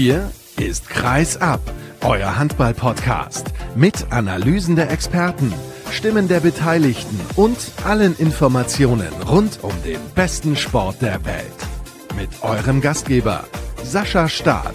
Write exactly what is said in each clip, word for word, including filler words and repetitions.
Hier ist Kreis ab, euer Handball-Podcast mit Analysen der Experten, Stimmen der Beteiligten und allen Informationen rund um den besten Sport der Welt. Mit eurem Gastgeber Sascha Staat.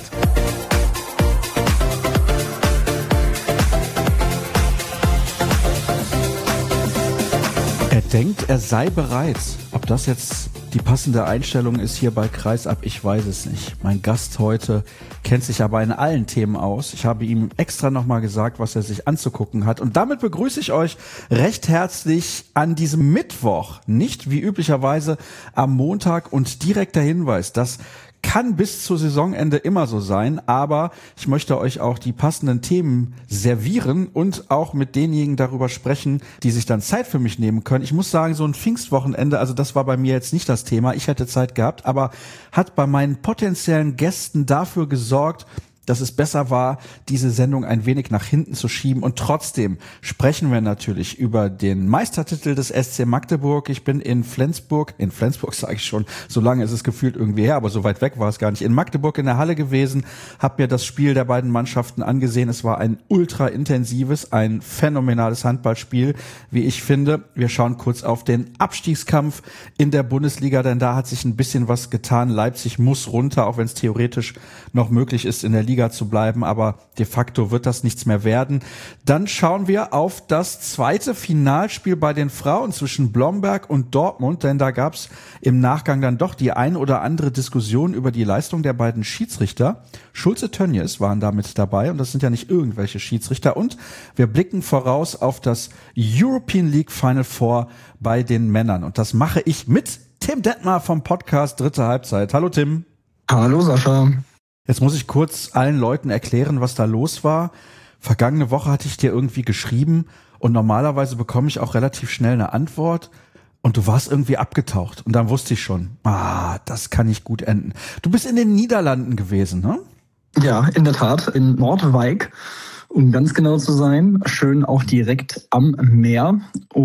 Er denkt, er sei bereit. Ob das jetzt die passende Einstellung ist hier bei Kreis ab, ich weiß es nicht. Mein Gast heute kennt sich aber in allen Themen aus. Ich habe ihm extra nochmal gesagt, was er sich anzugucken hat. Und damit begrüße ich euch recht herzlich an diesem Mittwoch. Nicht wie üblicherweise am Montag. Und direkter Hinweis, dass kann bis zu Saisonende immer so sein, aber ich möchte euch auch die passenden Themen servieren und auch mit denjenigen darüber sprechen, die sich dann Zeit für mich nehmen können. Ich muss sagen, so ein Pfingstwochenende, also das war bei mir jetzt nicht das Thema, ich hätte Zeit gehabt, aber hat bei meinen potenziellen Gästen dafür gesorgt, dass es besser war, diese Sendung ein wenig nach hinten zu schieben. Und trotzdem sprechen wir natürlich über den Meistertitel des S C Magdeburg. Ich bin in Flensburg, in Flensburg sage ich schon, so lange ist es gefühlt irgendwie her, aber so weit weg war es gar nicht. In Magdeburg in der Halle gewesen, habe mir das Spiel der beiden Mannschaften angesehen. Es war ein ultra intensives, ein phänomenales Handballspiel, wie ich finde. Wir schauen kurz auf den Abstiegskampf in der Bundesliga, denn da hat sich ein bisschen was getan. Leipzig muss runter, auch wenn es theoretisch noch möglich ist, in der Liga zu bleiben, aber de facto wird das nichts mehr werden. Dann schauen wir auf das zweite Finalspiel bei den Frauen zwischen Blomberg und Dortmund, denn da gab es im Nachgang dann doch die ein oder andere Diskussion über die Leistung der beiden Schiedsrichter. Schulze-Tönjes waren da mit dabei und das sind ja nicht irgendwelche Schiedsrichter. Und wir blicken voraus auf das European League Final Four bei den Männern. Und das mache ich mit Tim Detmar vom Podcast Dritte Halbzeit. Hallo Tim. Hallo Sascha. Jetzt muss ich kurz allen Leuten erklären, was da los war. Vergangene Woche hatte ich dir irgendwie geschrieben und normalerweise bekomme ich auch relativ schnell eine Antwort und du warst irgendwie abgetaucht und dann wusste ich schon, ah, das kann nicht gut enden. Du bist in den Niederlanden gewesen, ne? Ja, in der Tat, in Noordwijk, um ganz genau zu sein. Schön auch direkt am Meer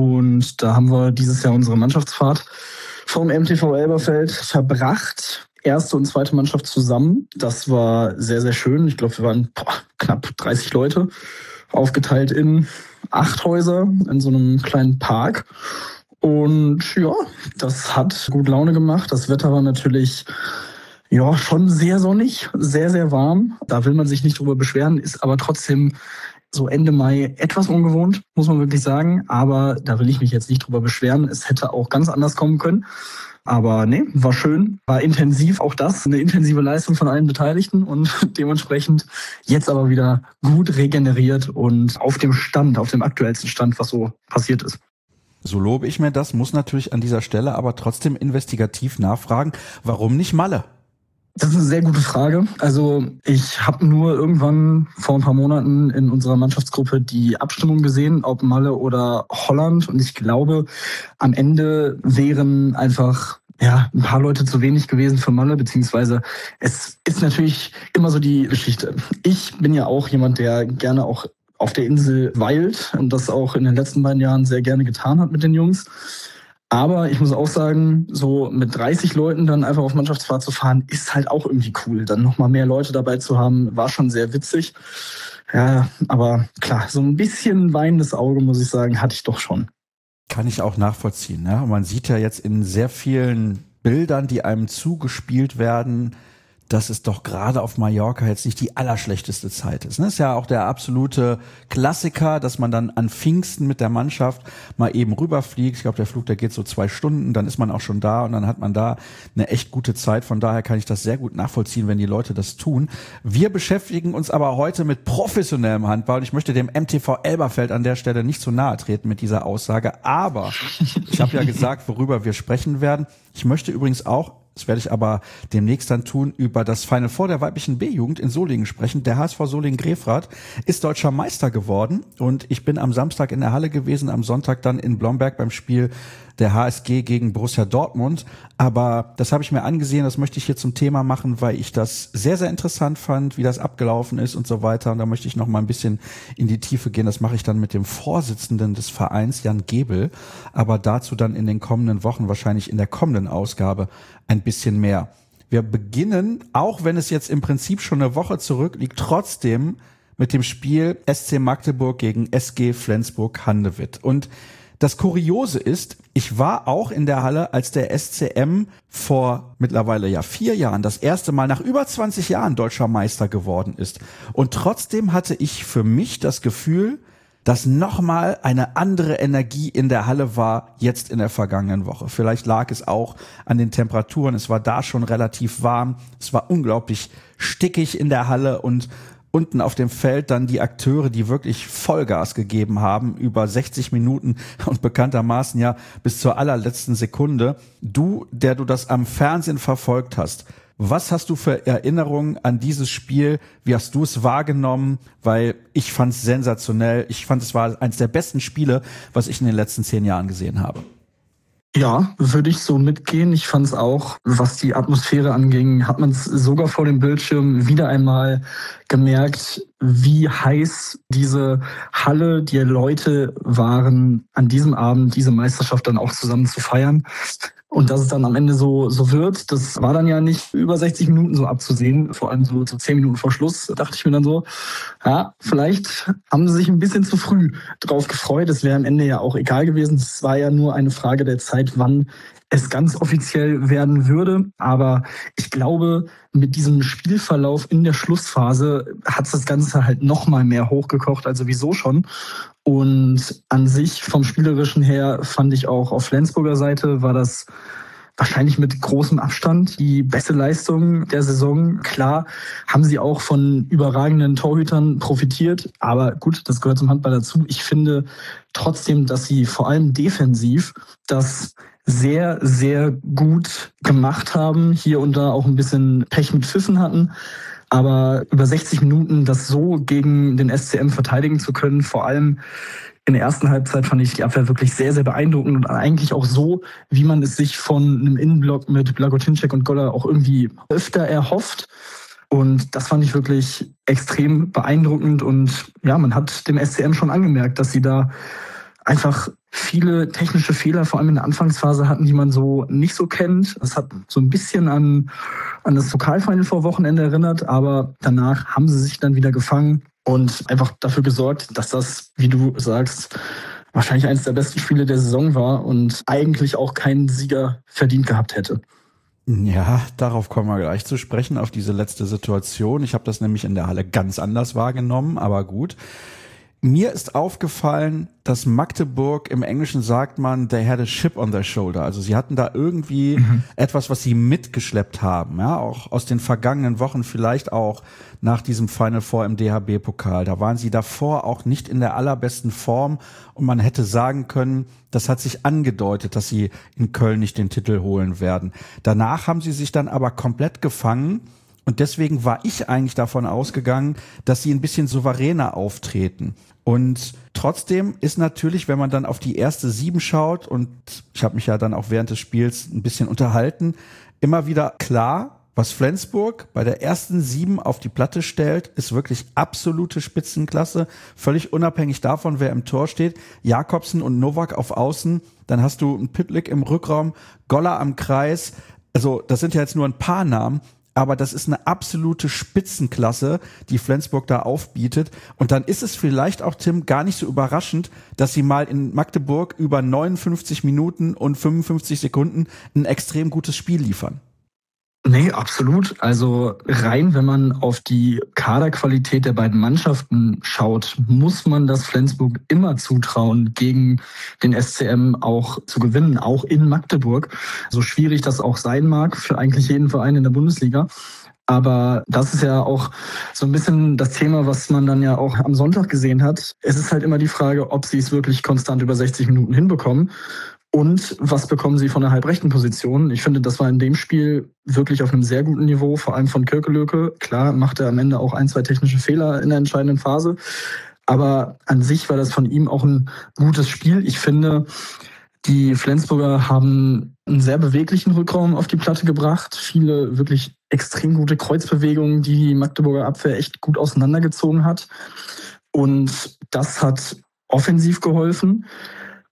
und da haben wir dieses Jahr unsere Mannschaftsfahrt vom M T V Elberfeld verbracht. Erste und zweite Mannschaft zusammen. Das war sehr, sehr schön. Ich glaube, wir waren boah, knapp dreißig Leute, aufgeteilt in acht Häuser in so einem kleinen Park. Und ja, das hat gut Laune gemacht. Das Wetter war natürlich ja schon sehr sonnig, sehr, sehr warm. Da will man sich nicht drüber beschweren, ist aber trotzdem so Ende Mai etwas ungewohnt, muss man wirklich sagen. Aber da will ich mich jetzt nicht drüber beschweren. Es hätte auch ganz anders kommen können. Aber nee, war schön, war intensiv, auch das, eine intensive Leistung von allen Beteiligten und dementsprechend jetzt aber wieder gut regeneriert und auf dem Stand, auf dem aktuellsten Stand, was so passiert ist. So lobe ich mir das, muss natürlich an dieser Stelle aber trotzdem investigativ nachfragen, warum nicht Malle? Das ist eine sehr gute Frage. Also ich habe nur irgendwann vor ein paar Monaten in unserer Mannschaftsgruppe die Abstimmung gesehen, ob Malle oder Holland. Und ich glaube, am Ende wären einfach ja ein paar Leute zu wenig gewesen für Malle, beziehungsweise es ist natürlich immer so die Geschichte. Ich bin ja auch jemand, der gerne auch auf der Insel weilt und das auch in den letzten beiden Jahren sehr gerne getan hat mit den Jungs. Aber ich muss auch sagen, so mit dreißig Leuten dann einfach auf Mannschaftsfahrt zu fahren, ist halt auch irgendwie cool. Dann nochmal mehr Leute dabei zu haben, war schon sehr witzig. Ja, aber klar, so ein bisschen weinendes Auge, muss ich sagen, hatte ich doch schon. Kann ich auch nachvollziehen. Ja? Man sieht ja jetzt in sehr vielen Bildern, die einem zugespielt werden, dass es doch gerade auf Mallorca jetzt nicht die allerschlechteste Zeit ist. Das ist ja auch der absolute Klassiker, dass man dann an Pfingsten mit der Mannschaft mal eben rüberfliegt. Ich glaube, der Flug, der geht so zwei Stunden, dann ist man auch schon da und dann hat man da eine echt gute Zeit. Von daher kann ich das sehr gut nachvollziehen, wenn die Leute das tun. Wir beschäftigen uns aber heute mit professionellem Handball und ich möchte dem M T V Elberfeld an der Stelle nicht zu nahe treten mit dieser Aussage. Aber ich habe ja gesagt, worüber wir sprechen werden. Ich möchte übrigens auch, das werde ich aber demnächst dann tun, über das Final Four der weiblichen B-Jugend in Solingen sprechen. Der H S V Solingen-Grefrath ist deutscher Meister geworden und ich bin am Samstag in der Halle gewesen, am Sonntag dann in Blomberg beim Spiel der H S G gegen Borussia Dortmund. Aber das habe ich mir angesehen, das möchte ich hier zum Thema machen, weil ich das sehr, sehr interessant fand, wie das abgelaufen ist und so weiter. Und da möchte ich noch mal ein bisschen in die Tiefe gehen. Das mache ich dann mit dem Vorsitzenden des Vereins, Jan Gebel. Aber dazu dann in den kommenden Wochen, wahrscheinlich in der kommenden Ausgabe, ein bisschen mehr. Wir beginnen, auch wenn es jetzt im Prinzip schon eine Woche zurückliegt, trotzdem mit dem Spiel S C Magdeburg gegen S G Flensburg-Handewitt. Und das Kuriose ist, ich war auch in der Halle, als der S C M vor mittlerweile ja vier Jahren das erste Mal nach über zwanzig Jahren deutscher Meister geworden ist. Und trotzdem hatte ich für mich das Gefühl, dass nochmal eine andere Energie in der Halle war, jetzt in der vergangenen Woche. Vielleicht lag es auch an den Temperaturen. Es war da schon relativ warm. Es war unglaublich stickig in der Halle und unten auf dem Feld dann die Akteure, die wirklich Vollgas gegeben haben, über sechzig Minuten und bekanntermaßen ja bis zur allerletzten Sekunde. Du, der du das am Fernsehen verfolgt hast, was hast du für Erinnerungen an dieses Spiel? Wie hast du es wahrgenommen? Weil ich fand es sensationell. Ich fand, es war eines der besten Spiele, was ich in den letzten zehn Jahren gesehen habe. Ja, würde ich so mitgehen. Ich fand es auch, was die Atmosphäre anging, hat man es sogar vor dem Bildschirm wieder einmal gemerkt, wie heiß diese Halle, die Leute waren, an diesem Abend diese Meisterschaft dann auch zusammen zu feiern. Und dass es dann am Ende so so wird, das war dann ja nicht über sechzig Minuten so abzusehen, vor allem so, so zehn Minuten vor Schluss, dachte ich mir dann so, ja, vielleicht haben sie sich ein bisschen zu früh drauf gefreut. Es wäre am Ende ja auch egal gewesen. Es war ja nur eine Frage der Zeit, wann es ganz offiziell werden würde. Aber ich glaube, mit diesem Spielverlauf in der Schlussphase hat es das Ganze halt noch mal mehr hochgekocht, also sowieso schon. Und an sich vom Spielerischen her fand ich auch auf Flensburger Seite war das wahrscheinlich mit großem Abstand die beste Leistung der Saison. Klar haben sie auch von überragenden Torhütern profitiert, aber gut, das gehört zum Handball dazu. Ich finde trotzdem, dass sie vor allem defensiv das sehr, sehr gut gemacht haben, hier und da auch ein bisschen Pech mit Pfiffen hatten. Aber über sechzig Minuten das so gegen den S C M verteidigen zu können, vor allem in der ersten Halbzeit fand ich die Abwehr wirklich sehr, sehr beeindruckend und eigentlich auch so, wie man es sich von einem Innenblock mit Blagotinček und Goller auch irgendwie öfter erhofft. Und das fand ich wirklich extrem beeindruckend und ja, man hat dem S C M schon angemerkt, dass sie da einfach viele technische Fehler, vor allem in der Anfangsphase hatten, die man so nicht so kennt. Das hat so ein bisschen an, an das Lokalfinal vor Wochenende erinnert, aber danach haben sie sich dann wieder gefangen und einfach dafür gesorgt, dass das, wie du sagst, wahrscheinlich eines der besten Spiele der Saison war und eigentlich auch keinen Sieger verdient gehabt hätte. Ja, darauf kommen wir gleich zu sprechen, auf diese letzte Situation. Ich habe das nämlich in der Halle ganz anders wahrgenommen, aber gut. Mir ist aufgefallen, dass Magdeburg, im Englischen sagt man, they had a chip on their shoulder. Also sie hatten da irgendwie mhm. etwas, was sie mitgeschleppt haben, ja, auch aus den vergangenen Wochen, vielleicht auch nach diesem Final Four im D H B-Pokal. Da waren sie davor auch nicht in der allerbesten Form und man hätte sagen können, das hat sich angedeutet, dass sie in Köln nicht den Titel holen werden. Danach haben sie sich dann aber komplett gefangen. Und deswegen war ich eigentlich davon ausgegangen, dass sie ein bisschen souveräner auftreten. Und trotzdem ist natürlich, wenn man dann auf die erste Sieben schaut, und ich habe mich ja dann auch während des Spiels ein bisschen unterhalten, immer wieder klar, was Flensburg bei der ersten Sieben auf die Platte stellt, ist wirklich absolute Spitzenklasse, völlig unabhängig davon, wer im Tor steht. Jakobsen und Nowak auf Außen, dann hast du einen Pitlick im Rückraum, Goller am Kreis. Also das sind ja jetzt nur ein paar Namen, aber das ist eine absolute Spitzenklasse, die Flensburg da aufbietet. Und dann ist es vielleicht auch, Tim, gar nicht so überraschend, dass sie mal in Magdeburg über neunundfünfzig Minuten und fünfundfünfzig Sekunden ein extrem gutes Spiel liefern. Nee, absolut. Also rein, wenn man auf die Kaderqualität der beiden Mannschaften schaut, muss man das Flensburg immer zutrauen, gegen den S C M auch zu gewinnen, auch in Magdeburg. So schwierig das auch sein mag für eigentlich jeden Verein in der Bundesliga. Aber das ist ja auch so ein bisschen das Thema, was man dann ja auch am Sonntag gesehen hat. Es ist halt immer die Frage, ob sie es wirklich konstant über sechzig Minuten hinbekommen. Und was bekommen sie von der halbrechten Position? Ich finde, das war in dem Spiel wirklich auf einem sehr guten Niveau, vor allem von Kirkelöke. Klar, macht er am Ende auch ein, zwei technische Fehler in der entscheidenden Phase. Aber an sich war das von ihm auch ein gutes Spiel. Ich finde, die Flensburger haben einen sehr beweglichen Rückraum auf die Platte gebracht. Viele wirklich extrem gute Kreuzbewegungen, die die Magdeburger Abwehr echt gut auseinandergezogen hat. Und das hat offensiv geholfen.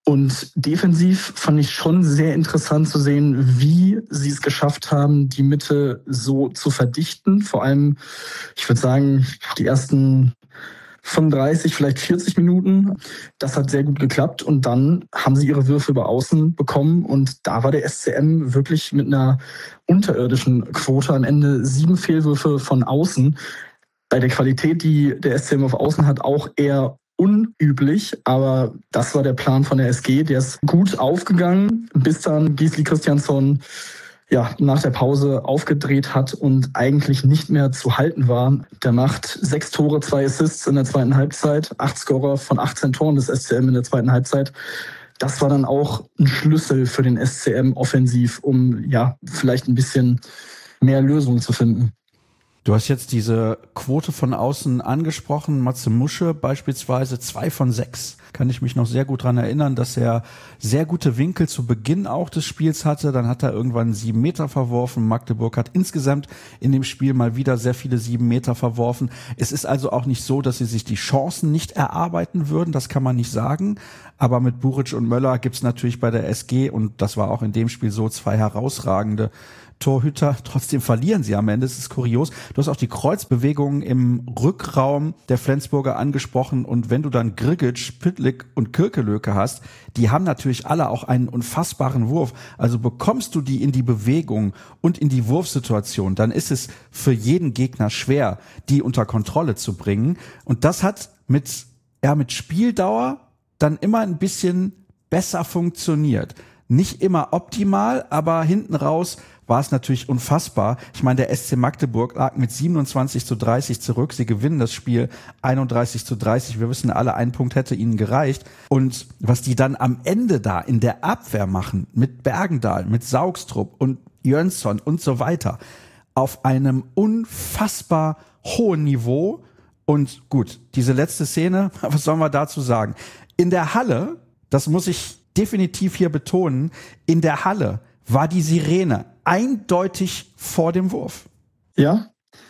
Und defensiv fand ich schon sehr interessant zu sehen, wie sie es geschafft haben, die Mitte so zu verdichten. Vor allem, ich würde sagen, die ersten fünfunddreißig, vielleicht vierzig Minuten. Das hat sehr gut geklappt. Und dann haben sie ihre Würfe über Außen bekommen. Und da war der S C M wirklich mit einer unterirdischen Quote am Ende sieben Fehlwürfe von außen. Bei der Qualität, die der S C M auf Außen hat, auch eher unüblich, aber das war der Plan von der S G. Der ist gut aufgegangen, bis dann Gisli Kristjansson ja, nach der Pause aufgedreht hat und eigentlich nicht mehr zu halten war. Der macht sechs Tore, zwei Assists in der zweiten Halbzeit, acht Scorer von achtzehn Toren des S C M in der zweiten Halbzeit. Das war dann auch ein Schlüssel für den S C M offensiv, um ja vielleicht ein bisschen mehr Lösungen zu finden. Du hast jetzt diese Quote von außen angesprochen. Matze Musche beispielsweise zwei von sechs. Kann ich mich noch sehr gut dran erinnern, dass er sehr gute Winkel zu Beginn auch des Spiels hatte. Dann hat er irgendwann sieben Meter verworfen. Magdeburg hat insgesamt in dem Spiel mal wieder sehr viele sieben Meter verworfen. Es ist also auch nicht so, dass sie sich die Chancen nicht erarbeiten würden. Das kann man nicht sagen. Aber mit Buric und Möller gibt's natürlich bei der S G, und das war auch in dem Spiel so, zwei herausragende Torhüter. Trotzdem verlieren sie am Ende. Es ist kurios. Du hast auch die Kreuzbewegungen im Rückraum der Flensburger angesprochen. Und wenn du dann Grigic, Pytlik und Kirkelöke hast, die haben natürlich alle auch einen unfassbaren Wurf. Also bekommst du die in die Bewegung und in die Wurfsituation, dann ist es für jeden Gegner schwer, die unter Kontrolle zu bringen. Und das hat mit, ja, mit Spieldauer dann immer ein bisschen besser funktioniert. Nicht immer optimal, aber hinten raus war es natürlich unfassbar. Ich meine, der S C Magdeburg lag mit siebenundzwanzig zu dreißig zurück. Sie gewinnen das Spiel einunddreißig zu dreißig. Wir wissen alle, ein Punkt hätte ihnen gereicht. Und was die dann am Ende da in der Abwehr machen, mit Bergendahl, mit Saugstrup und Jönsson und so weiter, auf einem unfassbar hohen Niveau. Und gut, diese letzte Szene, was sollen wir dazu sagen? In der Halle, das muss ich definitiv hier betonen, in der Halle war die Sirene eindeutig vor dem Wurf. Ja,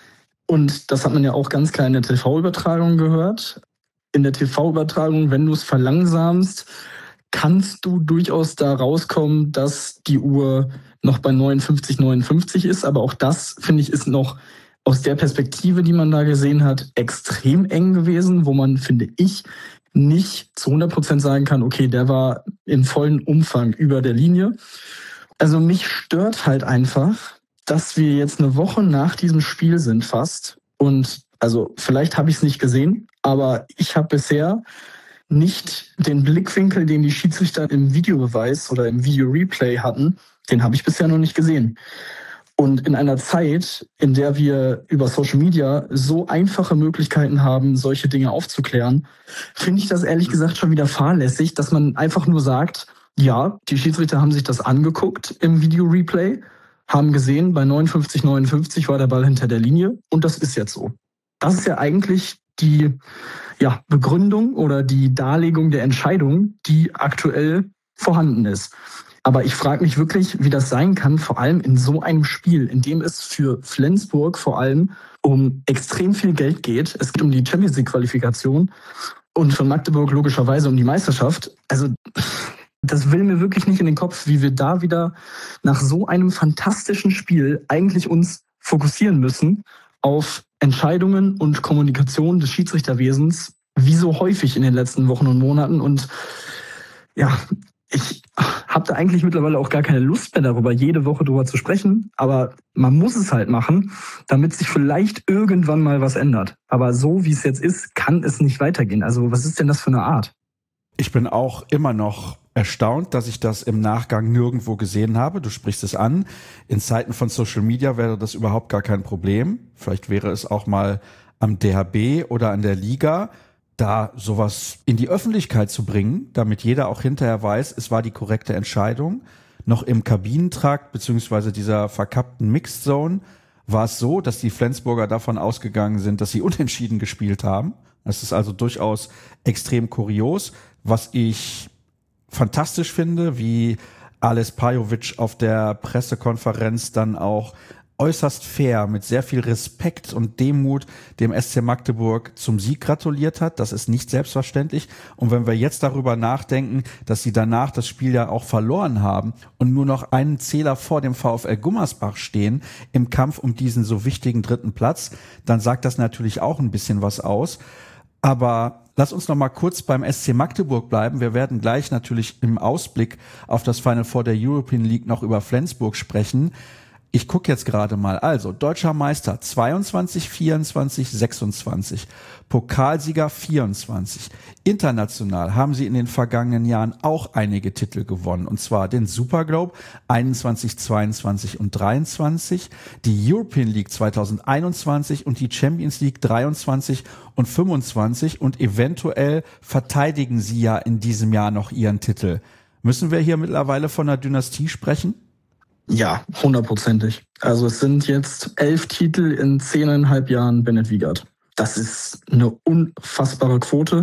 und das hat man ja auch ganz klar in der T V-Übertragung gehört. In der T V-Übertragung, wenn du es verlangsamst, kannst du durchaus da rauskommen, dass die Uhr noch bei neunundfünfzig neunundfünfzig ist. Aber auch das, finde ich, ist noch aus der Perspektive, die man da gesehen hat, extrem eng gewesen, wo man, finde ich, nicht zu hundert Prozent sagen kann, okay, der war in vollem Umfang über der Linie. Also mich stört halt einfach, dass wir jetzt eine Woche nach diesem Spiel sind fast. Und also vielleicht habe ich es nicht gesehen, aber ich habe bisher nicht den Blickwinkel, den die Schiedsrichter im Videobeweis oder im Video-Replay hatten, den habe ich bisher noch nicht gesehen. Und in einer Zeit, in der wir über Social Media so einfache Möglichkeiten haben, solche Dinge aufzuklären, finde ich das ehrlich gesagt schon wieder fahrlässig, dass man einfach nur sagt, ja, die Schiedsrichter haben sich das angeguckt im Video-Replay, haben gesehen, bei neunundfünfzig neunundfünfzig war der Ball hinter der Linie und das ist jetzt so. Das ist ja eigentlich die ja, Begründung oder die Darlegung der Entscheidung, die aktuell vorhanden ist. Aber ich frage mich wirklich, wie das sein kann, vor allem in so einem Spiel, in dem es für Flensburg vor allem um extrem viel Geld geht. Es geht um die Champions League-Qualifikation und für Magdeburg logischerweise um die Meisterschaft. Also das will mir wirklich nicht in den Kopf, wie wir da wieder nach so einem fantastischen Spiel eigentlich uns fokussieren müssen auf Entscheidungen und Kommunikation des Schiedsrichterwesens, wie so häufig in den letzten Wochen und Monaten. Und ja, ich habe da eigentlich mittlerweile auch gar keine Lust mehr darüber, jede Woche drüber zu sprechen. Aber man muss es halt machen, damit sich vielleicht irgendwann mal was ändert. Aber so wie es jetzt ist, kann es nicht weitergehen. Also was ist denn das für eine Art? Ich bin auch immer noch erstaunt, dass ich das im Nachgang nirgendwo gesehen habe. Du sprichst es an. In Zeiten von Social Media wäre das überhaupt gar kein Problem. Vielleicht wäre es auch mal am D H B oder an der Liga, da sowas in die Öffentlichkeit zu bringen, damit jeder auch hinterher weiß, es war die korrekte Entscheidung. Noch im Kabinentrakt beziehungsweise dieser verkappten Mixed Zone war es so, dass die Flensburger davon ausgegangen sind, dass sie unentschieden gespielt haben. Das ist also durchaus extrem kurios. Was ich fantastisch finde, wie Ales Pajovic auf der Pressekonferenz dann auch äußerst fair, mit sehr viel Respekt und Demut dem S C Magdeburg zum Sieg gratuliert hat. Das ist nicht selbstverständlich. Und wenn wir jetzt darüber nachdenken, dass sie danach das Spiel ja auch verloren haben und nur noch einen Zähler vor dem VfL Gummersbach stehen im Kampf um diesen so wichtigen dritten Platz, dann sagt das natürlich auch ein bisschen was aus. Aber lass uns noch mal kurz beim S C Magdeburg bleiben. Wir werden gleich natürlich im Ausblick auf das Final Four der European League noch über Flensburg sprechen. Ich gucke jetzt gerade mal. Also, deutscher Meister zweiundzwanzig, vierundzwanzig, sechsundzwanzig. Pokalsieger vierundzwanzig. International haben sie in den vergangenen Jahren auch einige Titel gewonnen. Und zwar den Superglobe einundzwanzig, zweiundzwanzig und dreiundzwanzig, die European League zwanzig einundzwanzig und die Champions League dreiundzwanzig und fünfundzwanzig. Und eventuell verteidigen sie ja in diesem Jahr noch ihren Titel. Müssen wir hier mittlerweile von einer Dynastie sprechen? Ja, hundertprozentig. Also es sind jetzt elf Titel in zehneinhalb Jahren Bennett Wiegert. Das ist eine unfassbare Quote.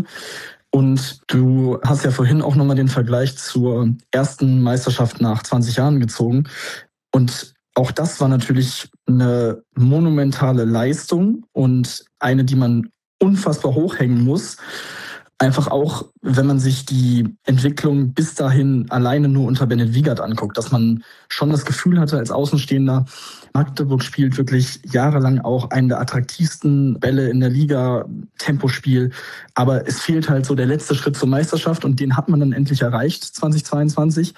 Und du hast ja vorhin auch nochmal den Vergleich zur ersten Meisterschaft nach zwanzig Jahren gezogen. Und auch das war natürlich eine monumentale Leistung und eine, die man unfassbar hochhängen muss. Einfach auch, wenn man sich die Entwicklung bis dahin alleine nur unter Bennett Wiegert anguckt, dass man schon das Gefühl hatte als Außenstehender, Magdeburg spielt wirklich jahrelang auch einen der attraktivsten Bälle in der Liga, Tempospiel. Aber es fehlt halt so der letzte Schritt zur Meisterschaft und den hat man dann endlich erreicht, zwanzig zweiundzwanzig.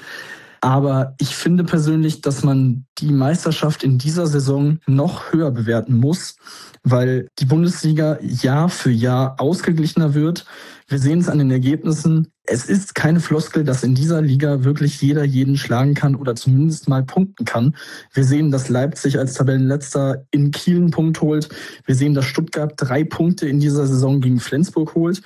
Aber ich finde persönlich, dass man die Meisterschaft in dieser Saison noch höher bewerten muss, weil die Bundesliga Jahr für Jahr ausgeglichener wird. Wir sehen es an den Ergebnissen. Es ist keine Floskel, dass in dieser Liga wirklich jeder jeden schlagen kann oder zumindest mal punkten kann. Wir sehen, dass Leipzig als Tabellenletzter in Kiel einen Punkt holt. Wir sehen, dass Stuttgart drei Punkte in dieser Saison gegen Flensburg holt.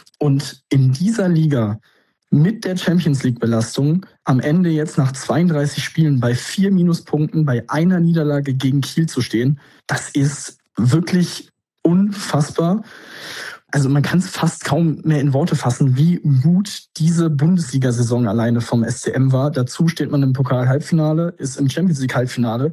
Und in dieser Liga mit der Champions-League-Belastung am Ende jetzt nach zweiunddreißig Spielen bei vier Minuspunkten bei einer Niederlage gegen Kiel zu stehen, das ist wirklich unfassbar. Also man kann es fast kaum mehr in Worte fassen, wie gut diese Bundesliga-Saison alleine vom S C M war. Dazu steht man im Pokal-Halbfinale, ist im Champions-League-Halbfinale.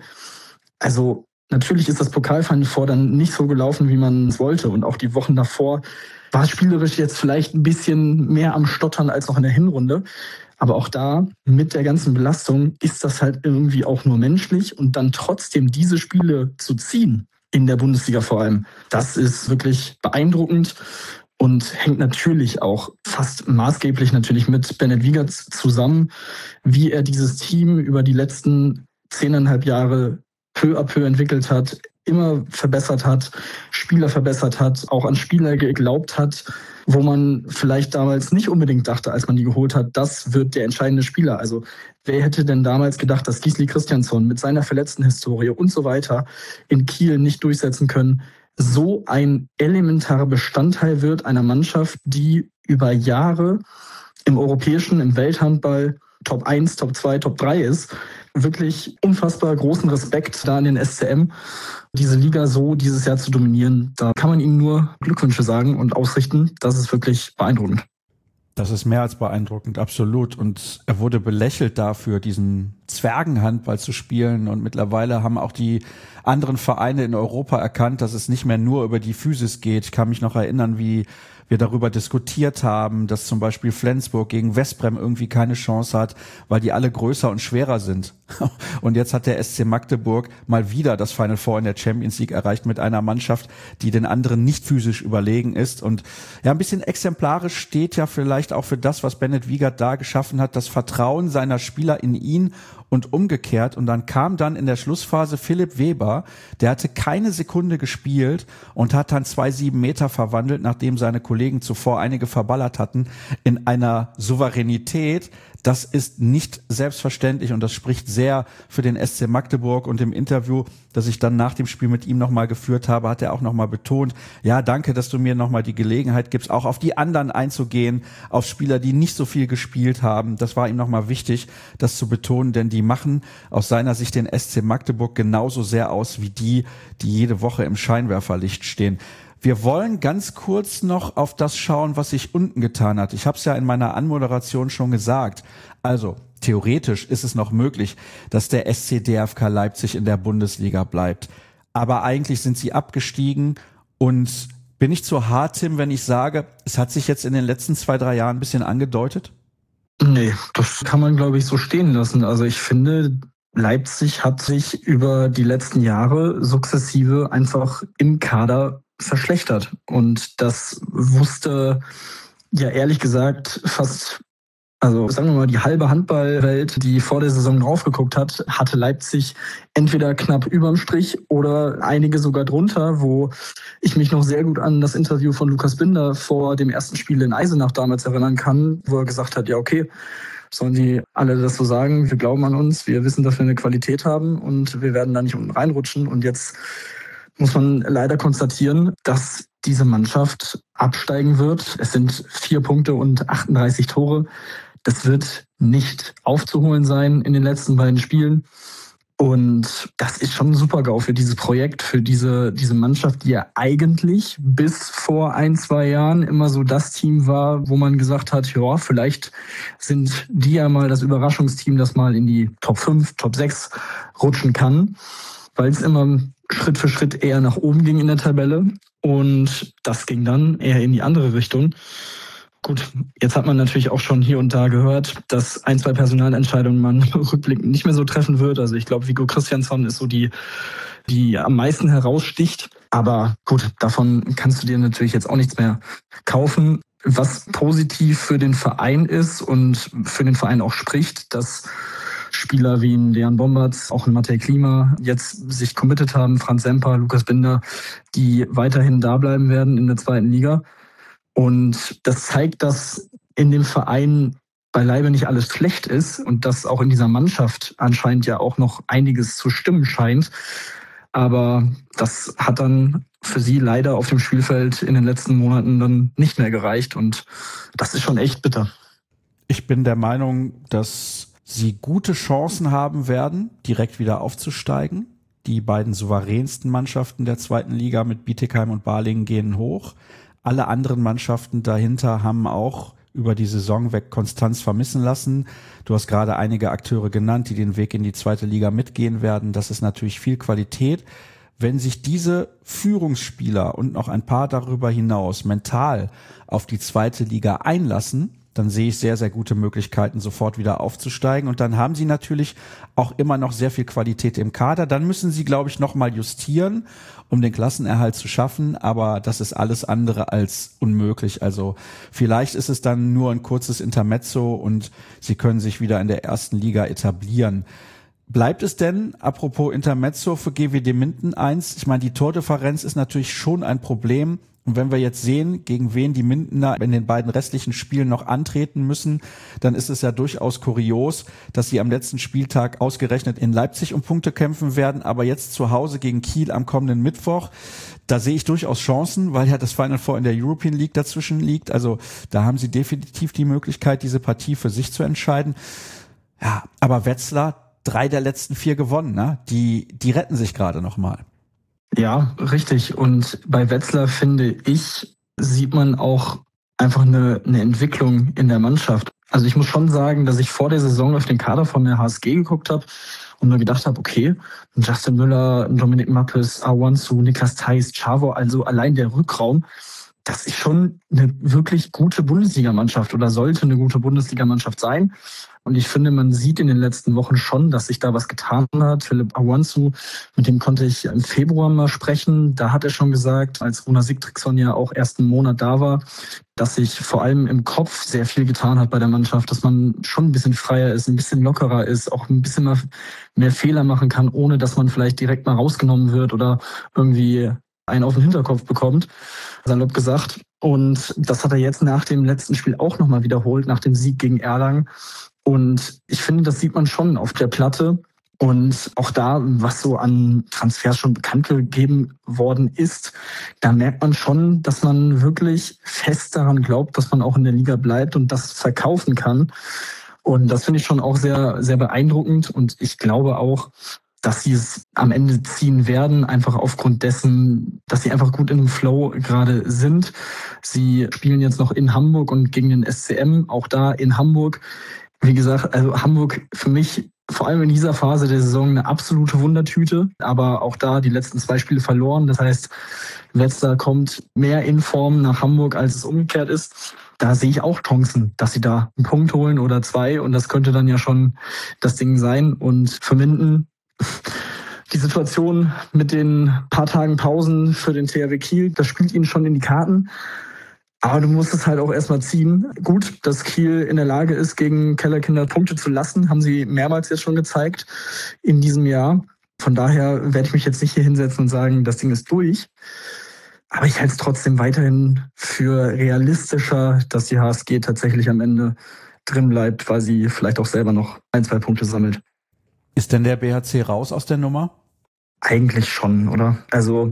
Also natürlich ist das Pokalfinale vor dann nicht so gelaufen, wie man es wollte. Und auch die Wochen davor war es spielerisch jetzt vielleicht ein bisschen mehr am Stottern als noch in der Hinrunde. Aber auch da, mit der ganzen Belastung, ist das halt irgendwie auch nur menschlich. Und dann trotzdem diese Spiele zu ziehen, in der Bundesliga vor allem, das ist wirklich beeindruckend und hängt natürlich auch fast maßgeblich natürlich mit Bennett Wiegert zusammen, wie er dieses Team über die letzten zehneinhalb Jahre peu à peu entwickelt hat, immer verbessert hat, Spieler verbessert hat, auch an Spieler geglaubt hat, wo man vielleicht damals nicht unbedingt dachte, als man die geholt hat, das wird der entscheidende Spieler. Also wer hätte denn damals gedacht, dass Gisli Christiansson mit seiner verletzten Historie und so weiter in Kiel nicht durchsetzen können, so ein elementarer Bestandteil wird einer Mannschaft, die über Jahre im europäischen, im Welthandball Top eins, Top zwei, Top drei ist. Wirklich unfassbar großen Respekt da an den S C M, diese Liga so dieses Jahr zu dominieren. Da kann man ihnen nur Glückwünsche sagen und ausrichten. Das ist wirklich beeindruckend. Das ist mehr als beeindruckend, absolut. Und er wurde belächelt dafür, diesen Zwergenhandball zu spielen. Und mittlerweile haben auch die anderen Vereine in Europa erkannt, dass es nicht mehr nur über die Physis geht. Ich kann mich noch erinnern, wie wir darüber diskutiert haben, dass zum Beispiel Flensburg gegen Westbrem irgendwie keine Chance hat, weil die alle größer und schwerer sind. Und jetzt hat der S C Magdeburg mal wieder das Final Four in der Champions League erreicht mit einer Mannschaft, die den anderen nicht physisch überlegen ist. Und ja, ein bisschen exemplarisch steht ja vielleicht auch für das, was Bennett Wiegert da geschaffen hat, das Vertrauen seiner Spieler in ihn und umgekehrt. Und dann kam dann in der Schlussphase Philipp Weber, der hatte keine Sekunde gespielt und hat dann zwei sieben Meter verwandelt, nachdem seine Kollegen zuvor einige verballert hatten, in einer Souveränität. Das ist nicht selbstverständlich und das spricht sehr für den S C Magdeburg. Und im Interview, das ich dann nach dem Spiel mit ihm nochmal geführt habe, hat er auch nochmal betont, ja, danke, dass du mir nochmal die Gelegenheit gibst, auch auf die anderen einzugehen, auf Spieler, die nicht so viel gespielt haben. Das war ihm nochmal wichtig, das zu betonen, denn die machen aus seiner Sicht den S C Magdeburg genauso sehr aus wie die, die jede Woche im Scheinwerferlicht stehen. Wir wollen ganz kurz noch auf das schauen, was sich unten getan hat. Ich habe es ja in meiner Anmoderation schon gesagt. Also, theoretisch ist es noch möglich, dass der S C D F K Leipzig in der Bundesliga bleibt. Aber eigentlich sind sie abgestiegen und bin ich zu hart, Tim, wenn ich sage, es hat sich jetzt in den letzten zwei, drei Jahren ein bisschen angedeutet? Nee, das kann man, glaube ich, so stehen lassen. Also ich finde, Leipzig hat sich über die letzten Jahre sukzessive einfach im Kader verschlechtert. Und das wusste ja ehrlich gesagt fast, also sagen wir mal, die halbe Handballwelt, die vor der Saison draufgeguckt hat, hatte Leipzig entweder knapp überm Strich oder einige sogar drunter, wo ich mich noch sehr gut an das Interview von Lukas Binder vor dem ersten Spiel in Eisenach damals erinnern kann, wo er gesagt hat, ja okay, sollen die alle das so sagen, wir glauben an uns, wir wissen, dass wir eine Qualität haben und wir werden da nicht unten reinrutschen. Und jetzt muss man leider konstatieren, dass diese Mannschaft absteigen wird. Es sind vier Punkte und achtunddreißig Tore. Das wird nicht aufzuholen sein in den letzten beiden Spielen. Und das ist schon ein Super-GAU für dieses Projekt, für diese, diese Mannschaft, die ja eigentlich bis vor ein, zwei Jahren immer so das Team war, wo man gesagt hat, ja, vielleicht sind die ja mal das Überraschungsteam, das mal in die Top fünf, Top sechs rutschen kann, weil es immer Schritt für Schritt eher nach oben ging in der Tabelle. Und das ging dann eher in die andere Richtung. Gut, jetzt hat man natürlich auch schon hier und da gehört, dass ein, zwei Personalentscheidungen man rückblickend nicht mehr so treffen wird. Also ich glaube, Viggo Christiansson ist so die, die am meisten heraussticht. Aber gut, davon kannst du dir natürlich jetzt auch nichts mehr kaufen. Was positiv für den Verein ist und für den Verein auch spricht, dass Spieler wie ein Dejan Bombards, auch ein Matej Klima jetzt sich committed haben, Franz Semper, Lukas Binder, die weiterhin da bleiben werden in der zweiten Liga. Und das zeigt, dass in dem Verein beileibe nicht alles schlecht ist und dass auch in dieser Mannschaft anscheinend ja auch noch einiges zu stimmen scheint. Aber das hat dann für sie leider auf dem Spielfeld in den letzten Monaten dann nicht mehr gereicht. Und das ist schon echt bitter. Ich bin der Meinung, dass sie gute Chancen haben werden, direkt wieder aufzusteigen. Die beiden souveränsten Mannschaften der zweiten Liga mit Bietigheim und Balingen gehen hoch. Alle anderen Mannschaften dahinter haben auch über die Saison weg Konstanz vermissen lassen. Du hast gerade einige Akteure genannt, die den Weg in die zweite Liga mitgehen werden. Das ist natürlich viel Qualität. Wenn sich diese Führungsspieler und noch ein paar darüber hinaus mental auf die zweite Liga einlassen, dann sehe ich sehr, sehr gute Möglichkeiten, sofort wieder aufzusteigen. Und dann haben sie natürlich auch immer noch sehr viel Qualität im Kader. Dann müssen sie, glaube ich, nochmal justieren, um den Klassenerhalt zu schaffen. Aber das ist alles andere als unmöglich. Also vielleicht ist es dann nur ein kurzes Intermezzo und sie können sich wieder in der ersten Liga etablieren. Bleibt es denn, apropos Intermezzo, für G W D Minden eins? Ich meine, die Tordifferenz ist natürlich schon ein Problem. Und wenn wir jetzt sehen, gegen wen die Mindener in den beiden restlichen Spielen noch antreten müssen, dann ist es ja durchaus kurios, dass sie am letzten Spieltag ausgerechnet in Leipzig um Punkte kämpfen werden, aber jetzt zu Hause gegen Kiel am kommenden Mittwoch. Da sehe ich durchaus Chancen, weil ja das Final Four in der European League dazwischen liegt. Also da haben sie definitiv die Möglichkeit, diese Partie für sich zu entscheiden. Ja, aber Wetzlar, drei der letzten vier gewonnen, ne? Die, die retten sich gerade noch mal. Ja, richtig. Und bei Wetzlar, finde ich, sieht man auch einfach eine, eine Entwicklung in der Mannschaft. Also ich muss schon sagen, dass ich vor der Saison auf den Kader von der H S G geguckt habe und mir gedacht habe, okay, Justin Müller, Dominik Mappes, Awansu, Niklas Theis, Chavo, also allein der Rückraum, das ist schon eine wirklich gute Bundesligamannschaft oder sollte eine gute Bundesligamannschaft sein. Und ich finde, man sieht in den letzten Wochen schon, dass sich da was getan hat. Philipp Awansu, mit dem konnte ich im Februar mal sprechen. Da hat er schon gesagt, als Runa Sigtryggson ja auch erst einen Monat da war, dass sich vor allem im Kopf sehr viel getan hat bei der Mannschaft, dass man schon ein bisschen freier ist, ein bisschen lockerer ist, auch ein bisschen mehr, mehr Fehler machen kann, ohne dass man vielleicht direkt mal rausgenommen wird oder irgendwie einen auf den Hinterkopf bekommt, salopp gesagt. Und das hat er jetzt nach dem letzten Spiel auch nochmal wiederholt, nach dem Sieg gegen Erlangen. Und ich finde, das sieht man schon auf der Platte. Und auch da, was so an Transfers schon bekannt gegeben worden ist, da merkt man schon, dass man wirklich fest daran glaubt, dass man auch in der Liga bleibt und das verkaufen kann. Und das finde ich schon auch sehr, sehr beeindruckend. Und ich glaube auch, dass sie es am Ende ziehen werden, einfach aufgrund dessen, dass sie einfach gut in dem Flow gerade sind. Sie spielen jetzt noch in Hamburg und gegen den S C M, auch da in Hamburg wie gesagt, also Hamburg für mich vor allem in dieser Phase der Saison eine absolute Wundertüte, aber auch da die letzten zwei Spiele verloren. Das heißt, Wetzlar kommt mehr in Form nach Hamburg, als es umgekehrt ist. Da sehe ich auch Chancen, dass sie da einen Punkt holen oder zwei und das könnte dann ja schon das Ding sein. Und für Minden die Situation mit den paar Tagen Pausen für den T H W Kiel, das spielt ihnen schon in die Karten. Aber du musst es halt auch erstmal ziehen. Gut, dass Kiel in der Lage ist, gegen Kellerkinder Punkte zu lassen, haben sie mehrmals jetzt schon gezeigt in diesem Jahr. Von daher werde ich mich jetzt nicht hier hinsetzen und sagen, das Ding ist durch. Aber ich halte es trotzdem weiterhin für realistischer, dass die H S G tatsächlich am Ende drin bleibt, weil sie vielleicht auch selber noch ein, zwei Punkte sammelt. Ist denn der B H C raus aus der Nummer? Eigentlich schon, oder? Also...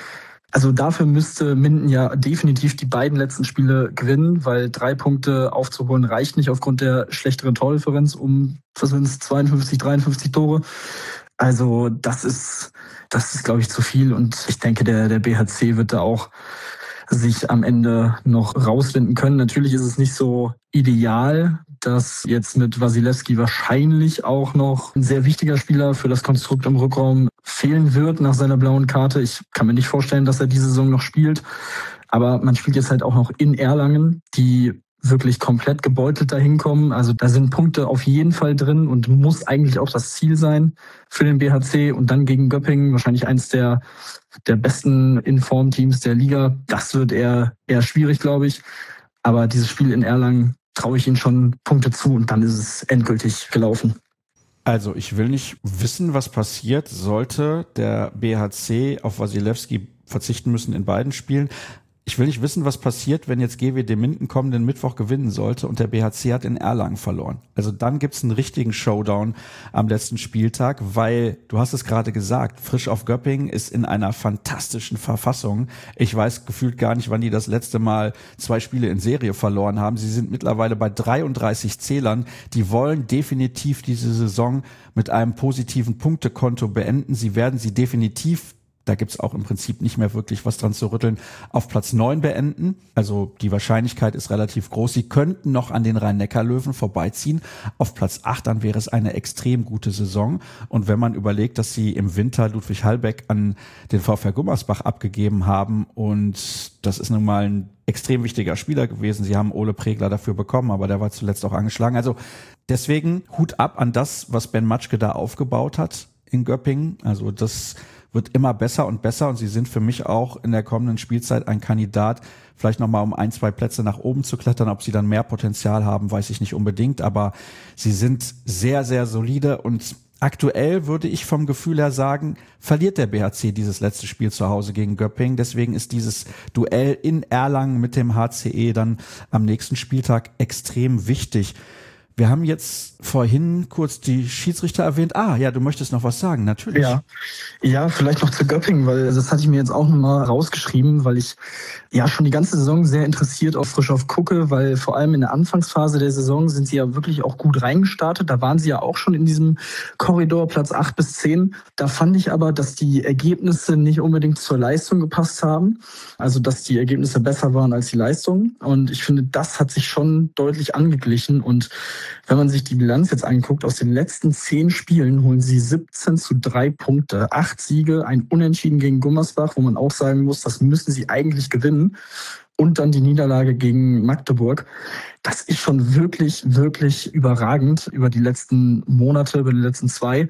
Also dafür müsste Minden ja definitiv die beiden letzten Spiele gewinnen, weil drei Punkte aufzuholen reicht nicht aufgrund der schlechteren Tordifferenz um, was sind es, zweiundfünfzig, dreiundfünfzig Tore. Also das ist, das ist, glaube ich, zu viel und ich denke, der, der B H C wird da auch sich am Ende noch rausfinden können. Natürlich ist es nicht so ideal, dass jetzt mit Wasilewski wahrscheinlich auch noch ein sehr wichtiger Spieler für das Konstrukt im Rückraum fehlen wird nach seiner blauen Karte. Ich kann mir nicht vorstellen, dass er diese Saison noch spielt. Aber man spielt jetzt halt auch noch in Erlangen, die wirklich komplett gebeutelt dahin kommen. Also da sind Punkte auf jeden Fall drin und muss eigentlich auch das Ziel sein für den B H C. Und dann gegen Göppingen, wahrscheinlich eins der, der besten Informteams der Liga. Das wird eher, eher schwierig, glaube ich. Aber dieses Spiel in Erlangen traue ich ihnen schon Punkte zu und dann ist es endgültig gelaufen. Also ich will nicht wissen, was passiert, sollte der B H C auf Wasilewski verzichten müssen in beiden Spielen. Ich will nicht wissen, was passiert, wenn jetzt G W D Minden kommenden Mittwoch gewinnen sollte und der B H C hat in Erlangen verloren. Also dann gibt's einen richtigen Showdown am letzten Spieltag, weil, du hast es gerade gesagt, Frisch auf Göppingen ist in einer fantastischen Verfassung. Ich weiß gefühlt gar nicht, wann die das letzte Mal zwei Spiele in Serie verloren haben. Sie sind mittlerweile bei dreiunddreißig Zählern. Die wollen definitiv diese Saison mit einem positiven Punktekonto beenden. Sie werden sie definitiv, da gibt's auch im Prinzip nicht mehr wirklich was dran zu rütteln, auf Platz neun beenden. Also die Wahrscheinlichkeit ist relativ groß. Sie könnten noch an den Rhein-Neckar-Löwen vorbeiziehen. Auf Platz acht, dann wäre es eine extrem gute Saison. Und wenn man überlegt, dass sie im Winter Ludwig Hallbeck an den VfR Gummersbach abgegeben haben und das ist nun mal ein extrem wichtiger Spieler gewesen. Sie haben Ole Pregler dafür bekommen, aber der war zuletzt auch angeschlagen. Also deswegen Hut ab an das, was Ben Matschke da aufgebaut hat in Göppingen. Also das wird immer besser und besser und sie sind für mich auch in der kommenden Spielzeit ein Kandidat, vielleicht nochmal um ein, zwei Plätze nach oben zu klettern. Ob sie dann mehr Potenzial haben, weiß ich nicht unbedingt, aber sie sind sehr, sehr solide und aktuell würde ich vom Gefühl her sagen, verliert der B H C dieses letzte Spiel zu Hause gegen Göppingen. Deswegen ist dieses Duell in Erlangen mit dem H C E dann am nächsten Spieltag extrem wichtig. Wir haben jetzt vorhin kurz die Schiedsrichter erwähnt. Ah, ja, du möchtest noch was sagen, natürlich. Ja, ja, vielleicht noch zu Göppingen, weil das hatte ich mir jetzt auch nochmal rausgeschrieben, weil ich ja schon die ganze Saison sehr interessiert auf Frischhoff gucke, weil vor allem in der Anfangsphase der Saison sind sie ja wirklich auch gut reingestartet. Da waren sie ja auch schon in diesem Korridor Platz acht bis zehn. Da fand ich aber, dass die Ergebnisse nicht unbedingt zur Leistung gepasst haben. Also, dass die Ergebnisse besser waren als die Leistung. Und ich finde, das hat sich schon deutlich angeglichen. Und wenn man sich die Bilanz jetzt anguckt, aus den letzten zehn Spielen holen sie siebzehn zu drei Punkte, acht Siege, ein Unentschieden gegen Gummersbach, wo man auch sagen muss, das müssen sie eigentlich gewinnen. Und dann die Niederlage gegen Magdeburg. Das ist schon wirklich, wirklich überragend über die letzten Monate, über die letzten zwei.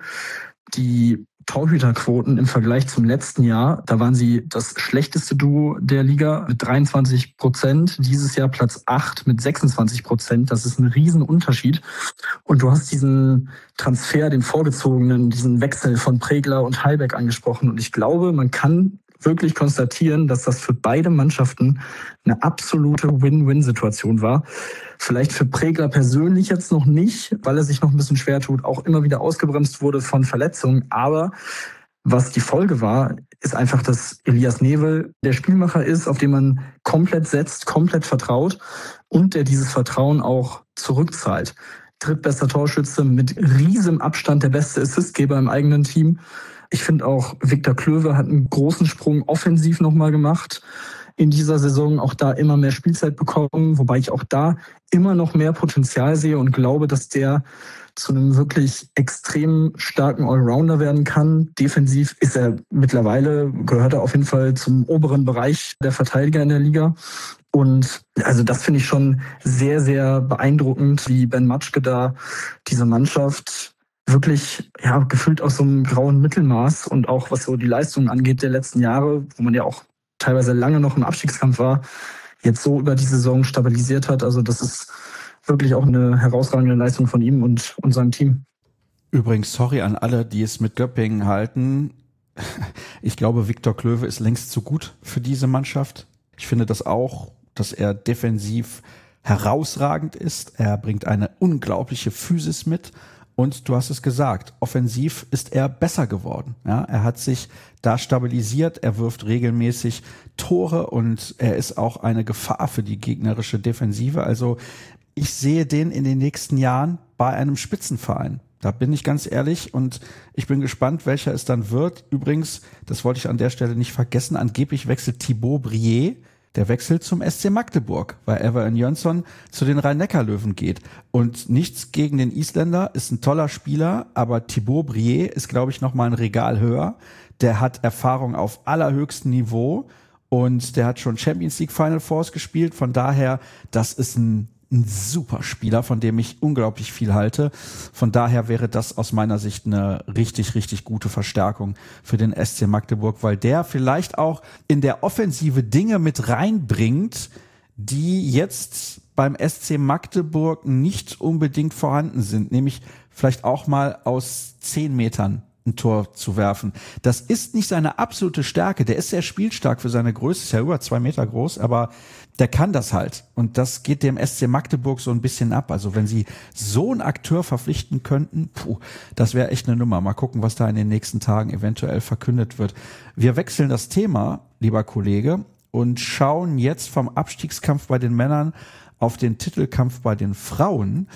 Die Torhüterquoten im Vergleich zum letzten Jahr, da waren sie das schlechteste Duo der Liga mit dreiundzwanzig Prozent. Dieses Jahr Platz acht mit sechsundzwanzig Prozent. Das ist ein Riesenunterschied. Und du hast diesen Transfer, den vorgezogenen, diesen Wechsel von Pregler und Hallbeck angesprochen. Und ich glaube, man kann wirklich konstatieren, dass das für beide Mannschaften eine absolute Win-Win-Situation war. Vielleicht für Pregler persönlich jetzt noch nicht, weil er sich noch ein bisschen schwer tut, auch immer wieder ausgebremst wurde von Verletzungen. Aber was die Folge war, ist einfach, dass Elias Newell der Spielmacher ist, auf den man komplett setzt, komplett vertraut und der dieses Vertrauen auch zurückzahlt. Drittbester Torschütze, mit riesem Abstand der beste Assistgeber im eigenen Team. Ich finde auch, Viktor Klöver hat einen großen Sprung offensiv nochmal gemacht. in dieser Saison auch da immer mehr Spielzeit bekommen, wobei ich auch da immer noch mehr Potenzial sehe und glaube, dass der zu einem wirklich extrem starken Allrounder werden kann. Defensiv ist er mittlerweile, gehört er auf jeden Fall zum oberen Bereich der Verteidiger in der Liga. Und also das finde ich schon sehr, sehr beeindruckend, wie Ben Matschke da diese Mannschaft wirklich ja gefüllt aus so einem grauen Mittelmaß und auch was so die Leistungen angeht der letzten Jahre, wo man ja auch teilweise lange noch im Abstiegskampf war, jetzt so über die Saison stabilisiert hat. Also das ist wirklich auch eine herausragende Leistung von ihm und, und seinem Team. Übrigens, sorry an alle, die es mit Göppingen halten. Ich glaube, Viktor Klöve ist längst zu gut für diese Mannschaft. Ich finde das auch, dass er defensiv herausragend ist. Er bringt eine unglaubliche Physis mit. Und du hast es gesagt, offensiv ist er besser geworden. Ja, er hat sich da stabilisiert, er wirft regelmäßig Tore und er ist auch eine Gefahr für die gegnerische Defensive. Also ich sehe den in den nächsten Jahren bei einem Spitzenverein. Da bin ich ganz ehrlich und ich bin gespannt, welcher es dann wird. Übrigens, das wollte ich an der Stelle nicht vergessen, angeblich wechselt Thibaut Brier, der wechselt zum S C Magdeburg, weil Everton Jönsson zu den Rhein-Neckar-Löwen geht. Und nichts gegen den Isländer, ist ein toller Spieler, aber Thibaut Brier ist, glaube ich, noch mal ein Regal höher. Der hat Erfahrung auf allerhöchstem Niveau und der hat schon Champions League Final Fours gespielt. Von daher, das ist ein ein super Spieler, von dem ich unglaublich viel halte. Von daher wäre das aus meiner Sicht eine richtig, richtig gute Verstärkung für den S C Magdeburg, weil der vielleicht auch in der Offensive Dinge mit reinbringt, die jetzt beim S C Magdeburg nicht unbedingt vorhanden sind, nämlich vielleicht auch mal aus zehn Metern ein Tor zu werfen. Das ist nicht seine absolute Stärke. Der ist sehr spielstark für seine Größe, ist ja über zwei Meter groß, aber der kann das halt. Und das geht dem S C Magdeburg so ein bisschen ab. Also wenn sie so einen Akteur verpflichten könnten, puh, das wäre echt eine Nummer. Mal gucken, was da in den nächsten Tagen eventuell verkündet wird. Wir wechseln das Thema, lieber Kollege, und schauen jetzt vom Abstiegskampf bei den Männern auf den Titelkampf bei den Frauen.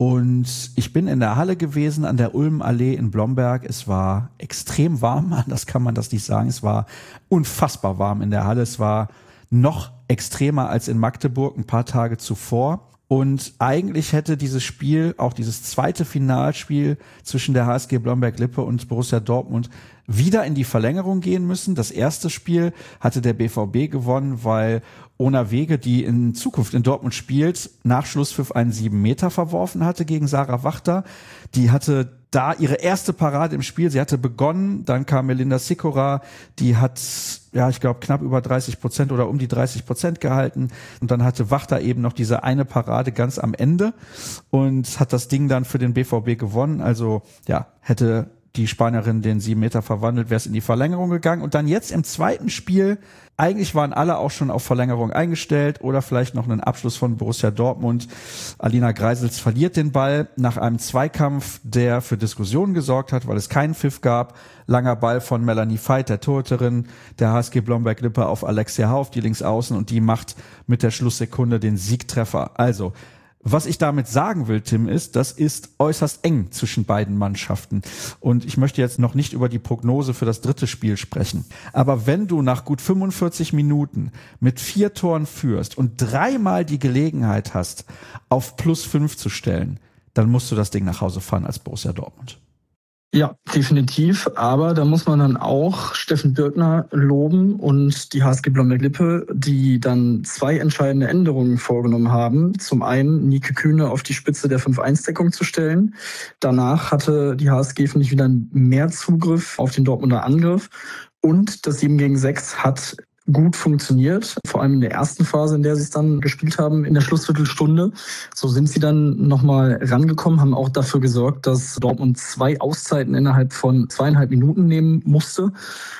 Und ich bin in der Halle gewesen, an der Ulmenallee in Blomberg. Es war extrem warm, anders kann man das nicht sagen. Es war unfassbar warm in der Halle. Es war noch extremer als in Magdeburg ein paar Tage zuvor. Und eigentlich hätte dieses Spiel, auch dieses zweite Finalspiel zwischen der H S G Blomberg-Lippe und Borussia Dortmund, wieder in die Verlängerung gehen müssen. Das erste Spiel hatte der B V B gewonnen, weil Ona Wege, die in Zukunft in Dortmund spielt, nach Schlusspfiff einen sieben Meter verworfen hatte gegen Sarah Wachter. Die hatte da ihre erste Parade im Spiel. Sie hatte begonnen, dann kam Melinda Sikora, die hat, ja, ich glaube, knapp über dreißig Prozent oder um die dreißig Prozent gehalten. Und dann hatte Wachter eben noch diese eine Parade ganz am Ende und hat das Ding dann für den B V B gewonnen. Also, ja, hätte die Spanierin den sieben Meter verwandelt, wäre es in die Verlängerung gegangen. Und dann jetzt im zweiten Spiel, eigentlich waren alle auch schon auf Verlängerung eingestellt oder vielleicht noch einen Abschluss von Borussia Dortmund. Alina Greisels verliert den Ball nach einem Zweikampf, der für Diskussionen gesorgt hat, weil es keinen Pfiff gab. Langer Ball von Melanie Veit, der Torhüterin der H S G Blomberg-Lippe, auf Alexia Hauff, die links außen, und die macht mit der Schlusssekunde den Siegtreffer. Also, was ich damit sagen will, Tim, ist, das ist äußerst eng zwischen beiden Mannschaften. Und ich möchte jetzt noch nicht über die Prognose für das dritte Spiel sprechen. Aber wenn du nach gut fünfundvierzig Minuten mit vier Toren führst und dreimal die Gelegenheit hast, auf plus fünf zu stellen, dann musst du das Ding nach Hause fahren als Borussia Dortmund. Ja, definitiv. Aber da muss man dann auch Steffen Birkner loben und die H S G Blomberg-Lippe, die dann zwei entscheidende Änderungen vorgenommen haben. Zum einen Nike Kühne auf die Spitze der fünf eins Deckung zu stellen. Danach hatte die H S G, finde ich, wieder mehr Zugriff auf den Dortmunder Angriff. Und das sieben gegen sechs hat gut funktioniert, vor allem in der ersten Phase, in der sie es dann gespielt haben, in der Schlussviertelstunde. So sind sie dann nochmal rangekommen, haben auch dafür gesorgt, dass Dortmund zwei Auszeiten innerhalb von zweieinhalb Minuten nehmen musste.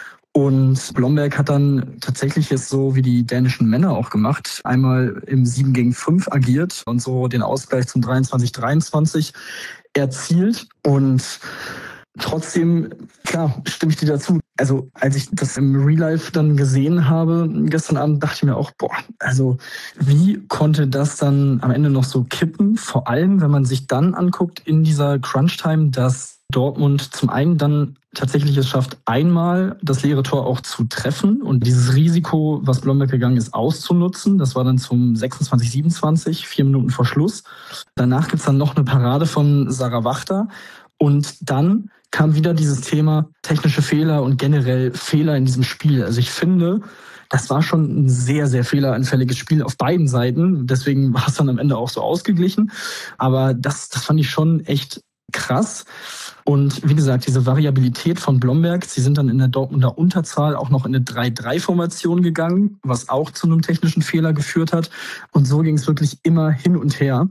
Und Blomberg hat dann tatsächlich jetzt so wie die dänischen Männer auch gemacht, einmal im sieben gegen fünf agiert und so den Ausgleich zum dreiundzwanzig dreiundzwanzig erzielt. Und trotzdem, klar, stimme ich dir dazu. Also als ich das im Real Life dann gesehen habe, gestern Abend, dachte ich mir auch, boah, also wie konnte das dann am Ende noch so kippen? Vor allem, wenn man sich dann anguckt in dieser Crunch-Time, dass Dortmund zum einen dann tatsächlich es schafft, einmal das leere Tor auch zu treffen und dieses Risiko, was Blomberg gegangen ist, auszunutzen. Das war dann zum sechsundzwanzig siebenundzwanzig, vier Minuten vor Schluss. Danach gibt's dann noch eine Parade von Sarah Wachter und dann kam wieder dieses Thema technische Fehler und generell Fehler in diesem Spiel. Also ich finde, das war schon ein sehr, sehr fehleranfälliges Spiel auf beiden Seiten. Deswegen war es dann am Ende auch so ausgeglichen. Aber das, das fand ich schon echt krass. Und wie gesagt, diese Variabilität von Blomberg, sie sind dann in der Dortmunder Unterzahl auch noch in eine drei drei Formation gegangen, was auch zu einem technischen Fehler geführt hat. Und so ging es wirklich immer hin und her.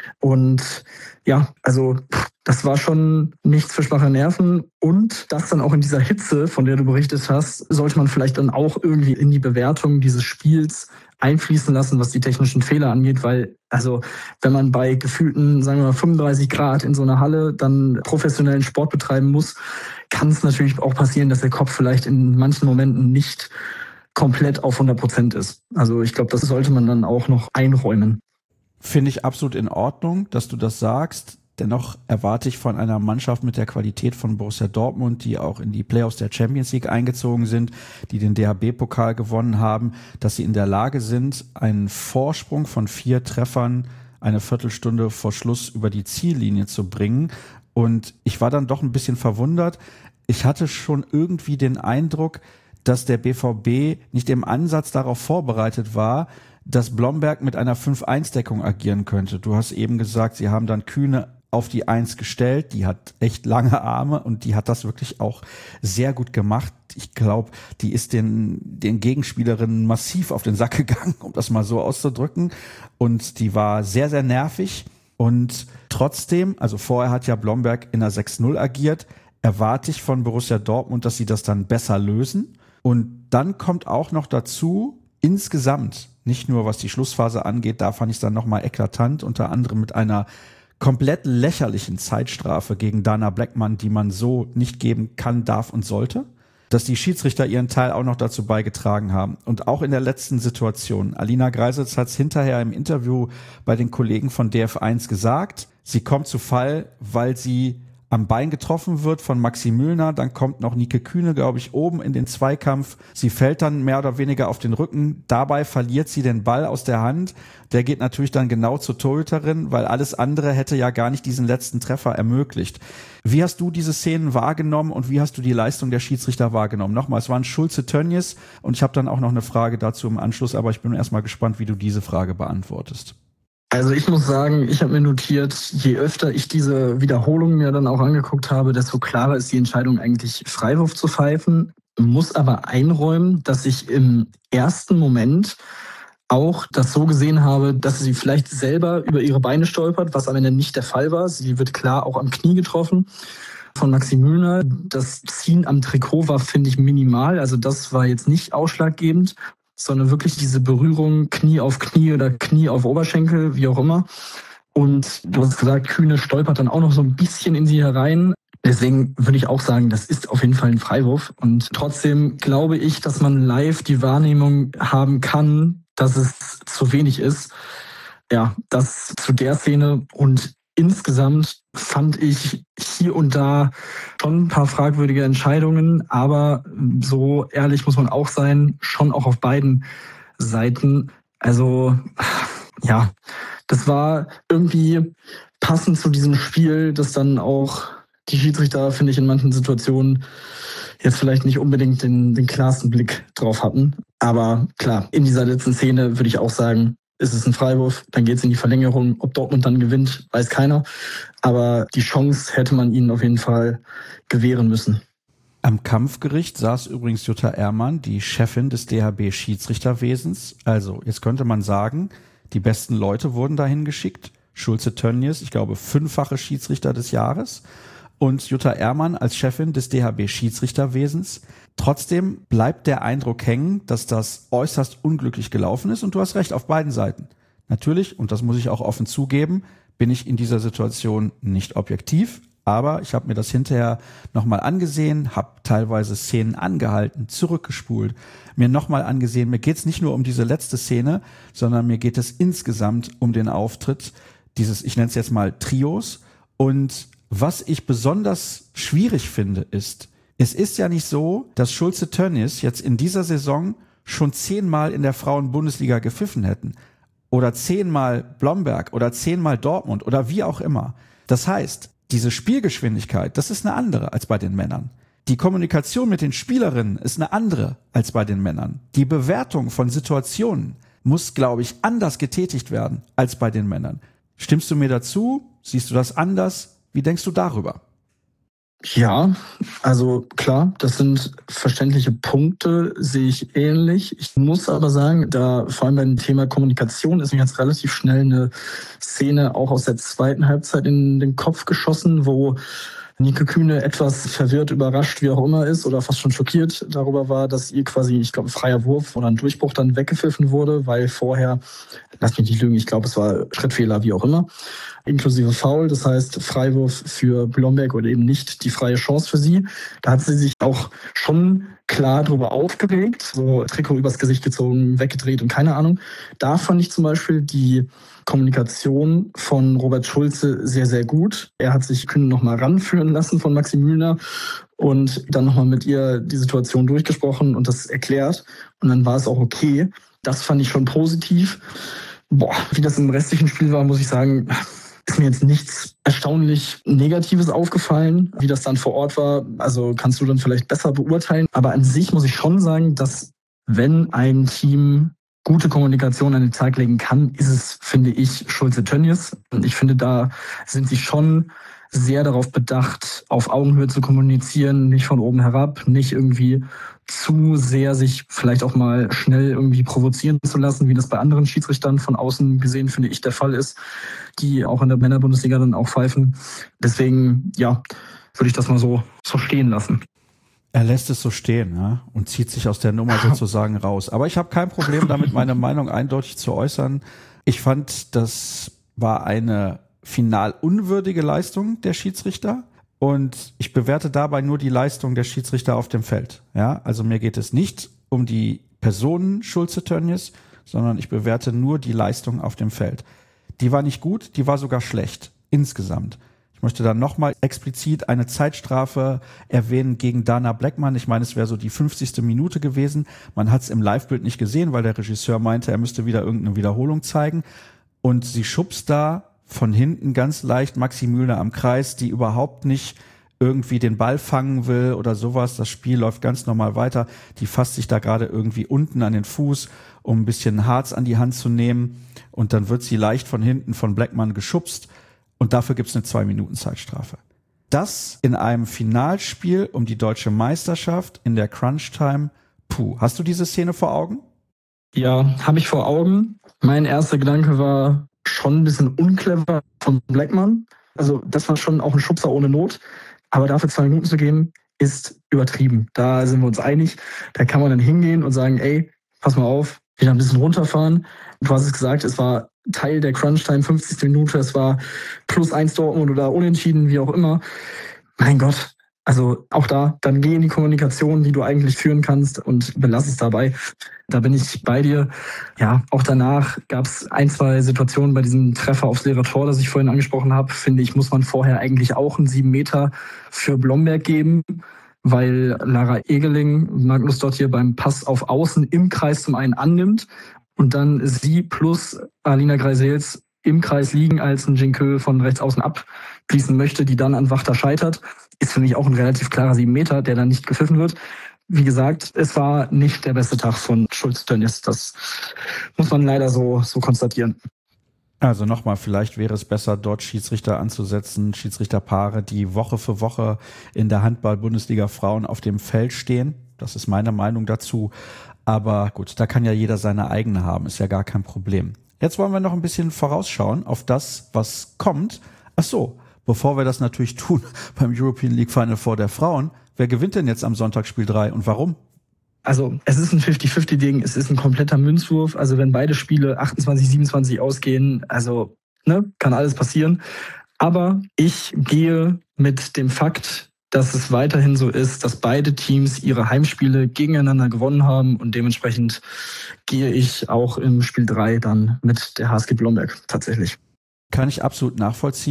Und ja, also das war schon nichts für schwache Nerven. Und das dann auch in dieser Hitze, von der du berichtet hast, sollte man vielleicht dann auch irgendwie in die Bewertung dieses Spiels einfließen lassen, was die technischen Fehler angeht, weil also wenn man bei gefühlten, sagen wir mal, fünfunddreißig Grad in so einer Halle dann professionellen Sport betreiben muss, kann es natürlich auch passieren, dass der Kopf vielleicht in manchen Momenten nicht komplett auf hundert Prozent ist. Also ich glaube, das sollte man dann auch noch einräumen. Finde ich absolut in Ordnung, dass du das sagst. Dennoch erwarte ich von einer Mannschaft mit der Qualität von Borussia Dortmund, die auch in die Playoffs der Champions League eingezogen sind, die den D H B-Pokal gewonnen haben, dass sie in der Lage sind, einen Vorsprung von vier Treffern eine Viertelstunde vor Schluss über die Ziellinie zu bringen. Und ich war dann doch ein bisschen verwundert. Ich hatte schon irgendwie den Eindruck, dass der B V B nicht im Ansatz darauf vorbereitet war, dass Blomberg mit einer fünf eins Deckung agieren könnte. Du hast eben gesagt, sie haben dann Kühne auf die Eins gestellt, die hat echt lange Arme und die hat das wirklich auch sehr gut gemacht. Ich glaube, die ist den, den Gegenspielerinnen massiv auf den Sack gegangen, um das mal so auszudrücken. Und die war sehr, sehr nervig. Und trotzdem, also vorher hat ja Blomberg in der sechs null agiert, erwarte ich von Borussia Dortmund, dass sie das dann besser lösen. Und dann kommt auch noch dazu, insgesamt, nicht nur was die Schlussphase angeht, da fand ich es dann nochmal eklatant, unter anderem mit einer komplett lächerlichen Zeitstrafe gegen Dana Blackman, die man so nicht geben kann, darf und sollte, dass die Schiedsrichter ihren Teil auch noch dazu beigetragen haben. Und auch in der letzten Situation. Alina Greisitz hat es hinterher im Interview bei den Kollegen von D F eins gesagt, sie kommt zu Fall, weil sie am Bein getroffen wird von Maxi Müllner, dann kommt noch Nike Kühne, glaube ich, oben in den Zweikampf. Sie fällt dann mehr oder weniger auf den Rücken. Dabei verliert sie den Ball aus der Hand. Der geht natürlich dann genau zur Torhüterin, weil alles andere hätte ja gar nicht diesen letzten Treffer ermöglicht. Wie hast du diese Szenen wahrgenommen und wie hast du die Leistung der Schiedsrichter wahrgenommen? Nochmal, es waren Schulze-Tönnies und ich habe dann auch noch eine Frage dazu im Anschluss, aber ich bin erstmal gespannt, wie du diese Frage beantwortest. Also ich muss sagen, ich habe mir notiert, je öfter ich diese Wiederholungen mir dann auch angeguckt habe, desto klarer ist die Entscheidung eigentlich, Freiwurf zu pfeifen. Muss aber einräumen, dass ich im ersten Moment auch das so gesehen habe, dass sie vielleicht selber über ihre Beine stolpert, was am Ende nicht der Fall war. Sie wird klar auch am Knie getroffen von Maxi Müllner. Das Ziehen am Trikot war, finde ich, minimal. Also das war jetzt nicht ausschlaggebend, sondern wirklich diese Berührung Knie auf Knie oder Knie auf Oberschenkel, wie auch immer. Und du hast gesagt, Kühne stolpert dann auch noch so ein bisschen in sie herein. Deswegen würde ich auch sagen, das ist auf jeden Fall ein Freiwurf. Und trotzdem glaube ich, dass man live die Wahrnehmung haben kann, dass es zu wenig ist. Ja, das zu der Szene. Und insgesamt fand ich hier und da schon ein paar fragwürdige Entscheidungen, aber so ehrlich muss man auch sein, schon auch auf beiden Seiten. Also ja, das war irgendwie passend zu diesem Spiel, das dann auch die Schiedsrichter, finde ich, in manchen Situationen jetzt vielleicht nicht unbedingt den, den klarsten Blick drauf hatten. Aber klar, in dieser letzten Szene würde ich auch sagen, ist es ein Freiwurf, dann geht es in die Verlängerung. Ob Dortmund dann gewinnt, weiß keiner. Aber die Chance hätte man ihnen auf jeden Fall gewähren müssen. Am Kampfgericht saß übrigens Jutta Ehrmann, die Chefin des D H B-Schiedsrichterwesens. Also, jetzt könnte man sagen, die besten Leute wurden dahin geschickt. Schulze-Tönnies, ich glaube, fünffache Schiedsrichter des Jahres. Und Jutta Ehrmann als Chefin des D H B-Schiedsrichterwesens. Trotzdem bleibt der Eindruck hängen, dass das äußerst unglücklich gelaufen ist. Und du hast recht, auf beiden Seiten. Natürlich, und das muss ich auch offen zugeben, bin ich in dieser Situation nicht objektiv. Aber ich habe mir das hinterher nochmal angesehen, habe teilweise Szenen angehalten, zurückgespult, mir nochmal angesehen. Mir geht es nicht nur um diese letzte Szene, sondern mir geht es insgesamt um den Auftritt dieses, ich nenne es jetzt mal Trios. Und Was ich besonders schwierig finde, ist, es ist ja nicht so, dass Schulze Tönnies jetzt in dieser Saison schon zehnmal in der Frauen-Bundesliga gepfiffen hätten. Oder zehnmal Blomberg oder zehnmal Dortmund oder wie auch immer. Das heißt, diese Spielgeschwindigkeit, das ist eine andere als bei den Männern. Die Kommunikation mit den Spielerinnen ist eine andere als bei den Männern. Die Bewertung von Situationen muss, glaube ich, anders getätigt werden als bei den Männern. Stimmst du mir dazu? Siehst du das anders? Wie denkst du darüber? Ja, also klar, das sind verständliche Punkte, sehe ich ähnlich. Ich muss aber sagen, da vor allem beim Thema Kommunikation ist mir jetzt relativ schnell eine Szene auch aus der zweiten Halbzeit in den Kopf geschossen, wo Nike Kühne etwas verwirrt, überrascht, wie auch immer ist, oder fast schon schockiert darüber war, dass ihr quasi, ich glaube, ein freier Wurf oder ein Durchbruch dann weggepfiffen wurde, weil vorher, lass mich nicht lügen, ich glaube, es war Schrittfehler, wie auch immer, inklusive Foul, das heißt Freiwurf für Blomberg oder eben nicht die freie Chance für sie. Da hat sie sich auch schon klar drüber aufgeregt, so Trikot übers Gesicht gezogen, weggedreht und keine Ahnung. Da fand ich zum Beispiel die Kommunikation von Robert Schulze sehr, sehr gut. Er hat sich Kühne nochmal ranführen lassen von Maxi Mühlner und dann nochmal mit ihr die Situation durchgesprochen und das erklärt. Und dann war es auch okay. Das fand ich schon positiv. Boah, wie das im restlichen Spiel war, muss ich sagen, ist mir jetzt nichts erstaunlich Negatives aufgefallen, wie das dann vor Ort war. Also kannst du dann vielleicht besser beurteilen. Aber an sich muss ich schon sagen, dass wenn ein Team gute Kommunikation an den Tag legen kann, ist es, finde ich, Schulze Tönnies. Und ich finde, da sind sie schon sehr darauf bedacht, auf Augenhöhe zu kommunizieren, nicht von oben herab, nicht irgendwie zu sehr sich vielleicht auch mal schnell irgendwie provozieren zu lassen, wie das bei anderen Schiedsrichtern von außen gesehen, finde ich, der Fall ist, die auch in der Männerbundesliga dann auch pfeifen. Deswegen, ja, würde ich das mal so, so stehen lassen. Er lässt es so stehen, ja, und zieht sich aus der Nummer sozusagen raus. Aber ich habe kein Problem damit, meine Meinung eindeutig zu äußern. Ich fand, das war eine final unwürdige Leistung der Schiedsrichter. Und ich bewerte dabei nur die Leistung der Schiedsrichter auf dem Feld. Ja, also mir geht es nicht um die Personen Schulze Tönnies, sondern ich bewerte nur die Leistung auf dem Feld. Die war nicht gut, die war sogar schlecht, insgesamt. Ich möchte dann nochmal explizit eine Zeitstrafe erwähnen gegen Dana Blackman. Ich meine, es wäre so die fünfzigste Minute gewesen. Man hat es im Livebild nicht gesehen, weil der Regisseur meinte, er müsste wieder irgendeine Wiederholung zeigen. Und sie schubst da von hinten ganz leicht Maxi Mühlner am Kreis, die überhaupt nicht irgendwie den Ball fangen will oder sowas. Das Spiel läuft ganz normal weiter. Die fasst sich da gerade irgendwie unten an den Fuß, um ein bisschen Harz an die Hand zu nehmen. Und dann wird sie leicht von hinten von Blackman geschubst. Und dafür gibt's eine Zwei-Minuten-Zeitstrafe. Das in einem Finalspiel um die deutsche Meisterschaft in der Crunch-Time. Puh, hast du diese Szene vor Augen? Ja, habe ich vor Augen. Mein erster Gedanke war schon ein bisschen unclever von Blackman. Also das war schon auch ein Schubser ohne Not. Aber dafür zwei Minuten zu geben, ist übertrieben. Da sind wir uns einig. Da kann man dann hingehen und sagen, ey, pass mal auf, wieder ein bisschen runterfahren. Du hast es gesagt, es war Teil der Crunch-Time, fünfzigste Minute, es war plus eins Dortmund oder unentschieden, wie auch immer. Mein Gott, also auch da, dann geh in die Kommunikation, die du eigentlich führen kannst und belass es dabei. Da bin ich bei dir. Ja, auch danach gab es ein, zwei Situationen bei diesem Treffer aufs leere Tor, das ich vorhin angesprochen habe. Finde ich, muss man vorher eigentlich auch einen sieben Meter für Blomberg geben, weil Lara Egeling Magnus dort hier beim Pass auf Außen im Kreis zum einen annimmt und dann sie plus Alina Greisels im Kreis liegen, als ein Jinkö von rechts außen abschließen möchte, die dann an Wachter scheitert, ist für mich auch ein relativ klarer sieben Meter, der dann nicht gepfiffen wird. Wie gesagt, es war nicht der beste Tag von Schulze Tönnies. Das muss man leider so, so konstatieren. Also nochmal, vielleicht wäre es besser, dort Schiedsrichter anzusetzen, Schiedsrichterpaare, die Woche für Woche in der Handball-Bundesliga Frauen auf dem Feld stehen. Das ist meine Meinung dazu. Aber gut, da kann ja jeder seine eigene haben, ist ja gar kein Problem. Jetzt wollen wir noch ein bisschen vorausschauen auf das, was kommt. Ach so, bevor wir das natürlich tun beim European League Final Four der Frauen, wer gewinnt denn jetzt am Sonntag Spiel drei und warum? Also es ist ein fünfzig fünfzig Ding, es ist ein kompletter Münzwurf. Also wenn beide Spiele achtundzwanzig siebenundzwanzig ausgehen, also ne, kann alles passieren. Aber ich gehe mit dem Fakt, dass es weiterhin so ist, dass beide Teams ihre Heimspiele gegeneinander gewonnen haben und dementsprechend gehe ich auch im Spiel drei dann mit der H S G Blomberg tatsächlich. Kann ich absolut nachvollziehen.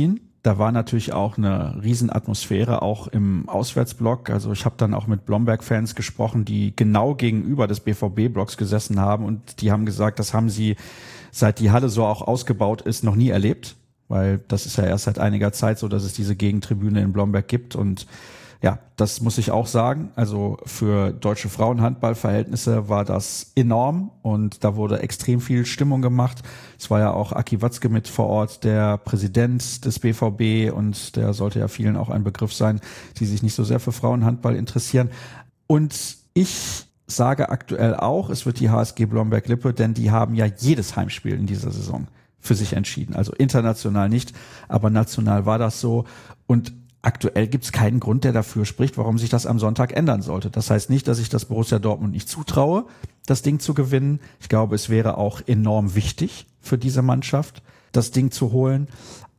Da war natürlich auch eine Riesenatmosphäre, auch im Auswärtsblock. Also ich habe dann auch mit Blomberg-Fans gesprochen, die genau gegenüber des B V B-Blocks gesessen haben und die haben gesagt, das haben sie, seit die Halle so auch ausgebaut ist, noch nie erlebt, weil das ist ja erst seit einiger Zeit so, dass es diese Gegentribüne in Blomberg gibt und ja, das muss ich auch sagen. Also für deutsche Frauenhandballverhältnisse war das enorm und da wurde extrem viel Stimmung gemacht. Es war ja auch Aki Watzke mit vor Ort, der Präsident des B V B und der sollte ja vielen auch ein Begriff sein, die sich nicht so sehr für Frauenhandball interessieren. Und ich sage aktuell auch, es wird die H S G Blomberg-Lippe, denn die haben ja jedes Heimspiel in dieser Saison für sich entschieden. Also international nicht, aber national war das so und aktuell gibt es keinen Grund, der dafür spricht, warum sich das am Sonntag ändern sollte. Das heißt nicht, dass ich das Borussia Dortmund nicht zutraue, das Ding zu gewinnen. Ich glaube, es wäre auch enorm wichtig für diese Mannschaft, das Ding zu holen.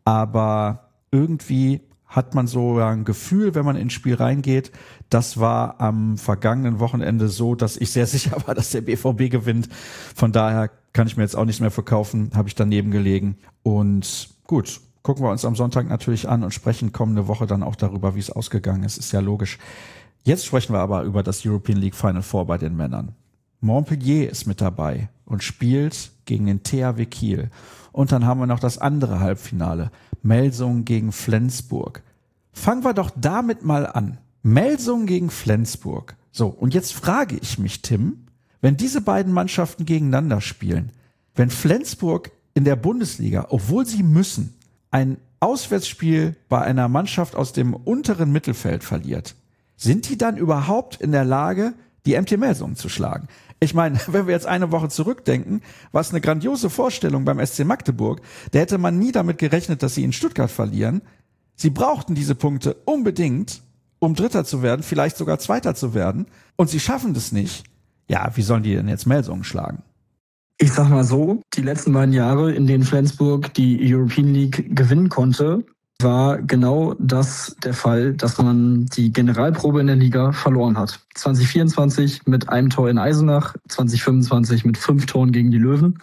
Aber irgendwie hat man so ein Gefühl, wenn man ins Spiel reingeht. Das war am vergangenen Wochenende so, dass ich sehr sicher war, dass der B V B gewinnt. Von daher kann ich mir jetzt auch nichts mehr verkaufen, habe ich daneben gelegen. Und gut, gucken wir uns am Sonntag natürlich an und sprechen kommende Woche dann auch darüber, wie es ausgegangen ist. Ist ja logisch. Jetzt sprechen wir aber über das European League Final Four bei den Männern. Montpellier ist mit dabei und spielt gegen den T H W Kiel. Und dann haben wir noch das andere Halbfinale. Melsungen gegen Flensburg. Fangen wir doch damit mal an. Melsungen gegen Flensburg. So, und jetzt frage ich mich, Tim, wenn diese beiden Mannschaften gegeneinander spielen, wenn Flensburg in der Bundesliga, obwohl sie müssen, ein Auswärtsspiel bei einer Mannschaft aus dem unteren Mittelfeld verliert, sind die dann überhaupt in der Lage, die M T Melsungen zu schlagen? Ich meine, wenn wir jetzt eine Woche zurückdenken, war es eine grandiose Vorstellung beim S C Magdeburg. Da hätte man nie damit gerechnet, dass sie in Stuttgart verlieren. Sie brauchten diese Punkte unbedingt, um Dritter zu werden, vielleicht sogar Zweiter zu werden. Und sie schaffen das nicht. Ja, wie sollen die denn jetzt Melsungen schlagen? Ich sag mal so, die letzten beiden Jahre, in denen Flensburg die European League gewinnen konnte, war genau das der Fall, dass man die Generalprobe in der Liga verloren hat. zwanzig vierundzwanzig mit einem Tor in Eisenach, zwanzig fünfundzwanzig mit fünf Toren gegen die Löwen.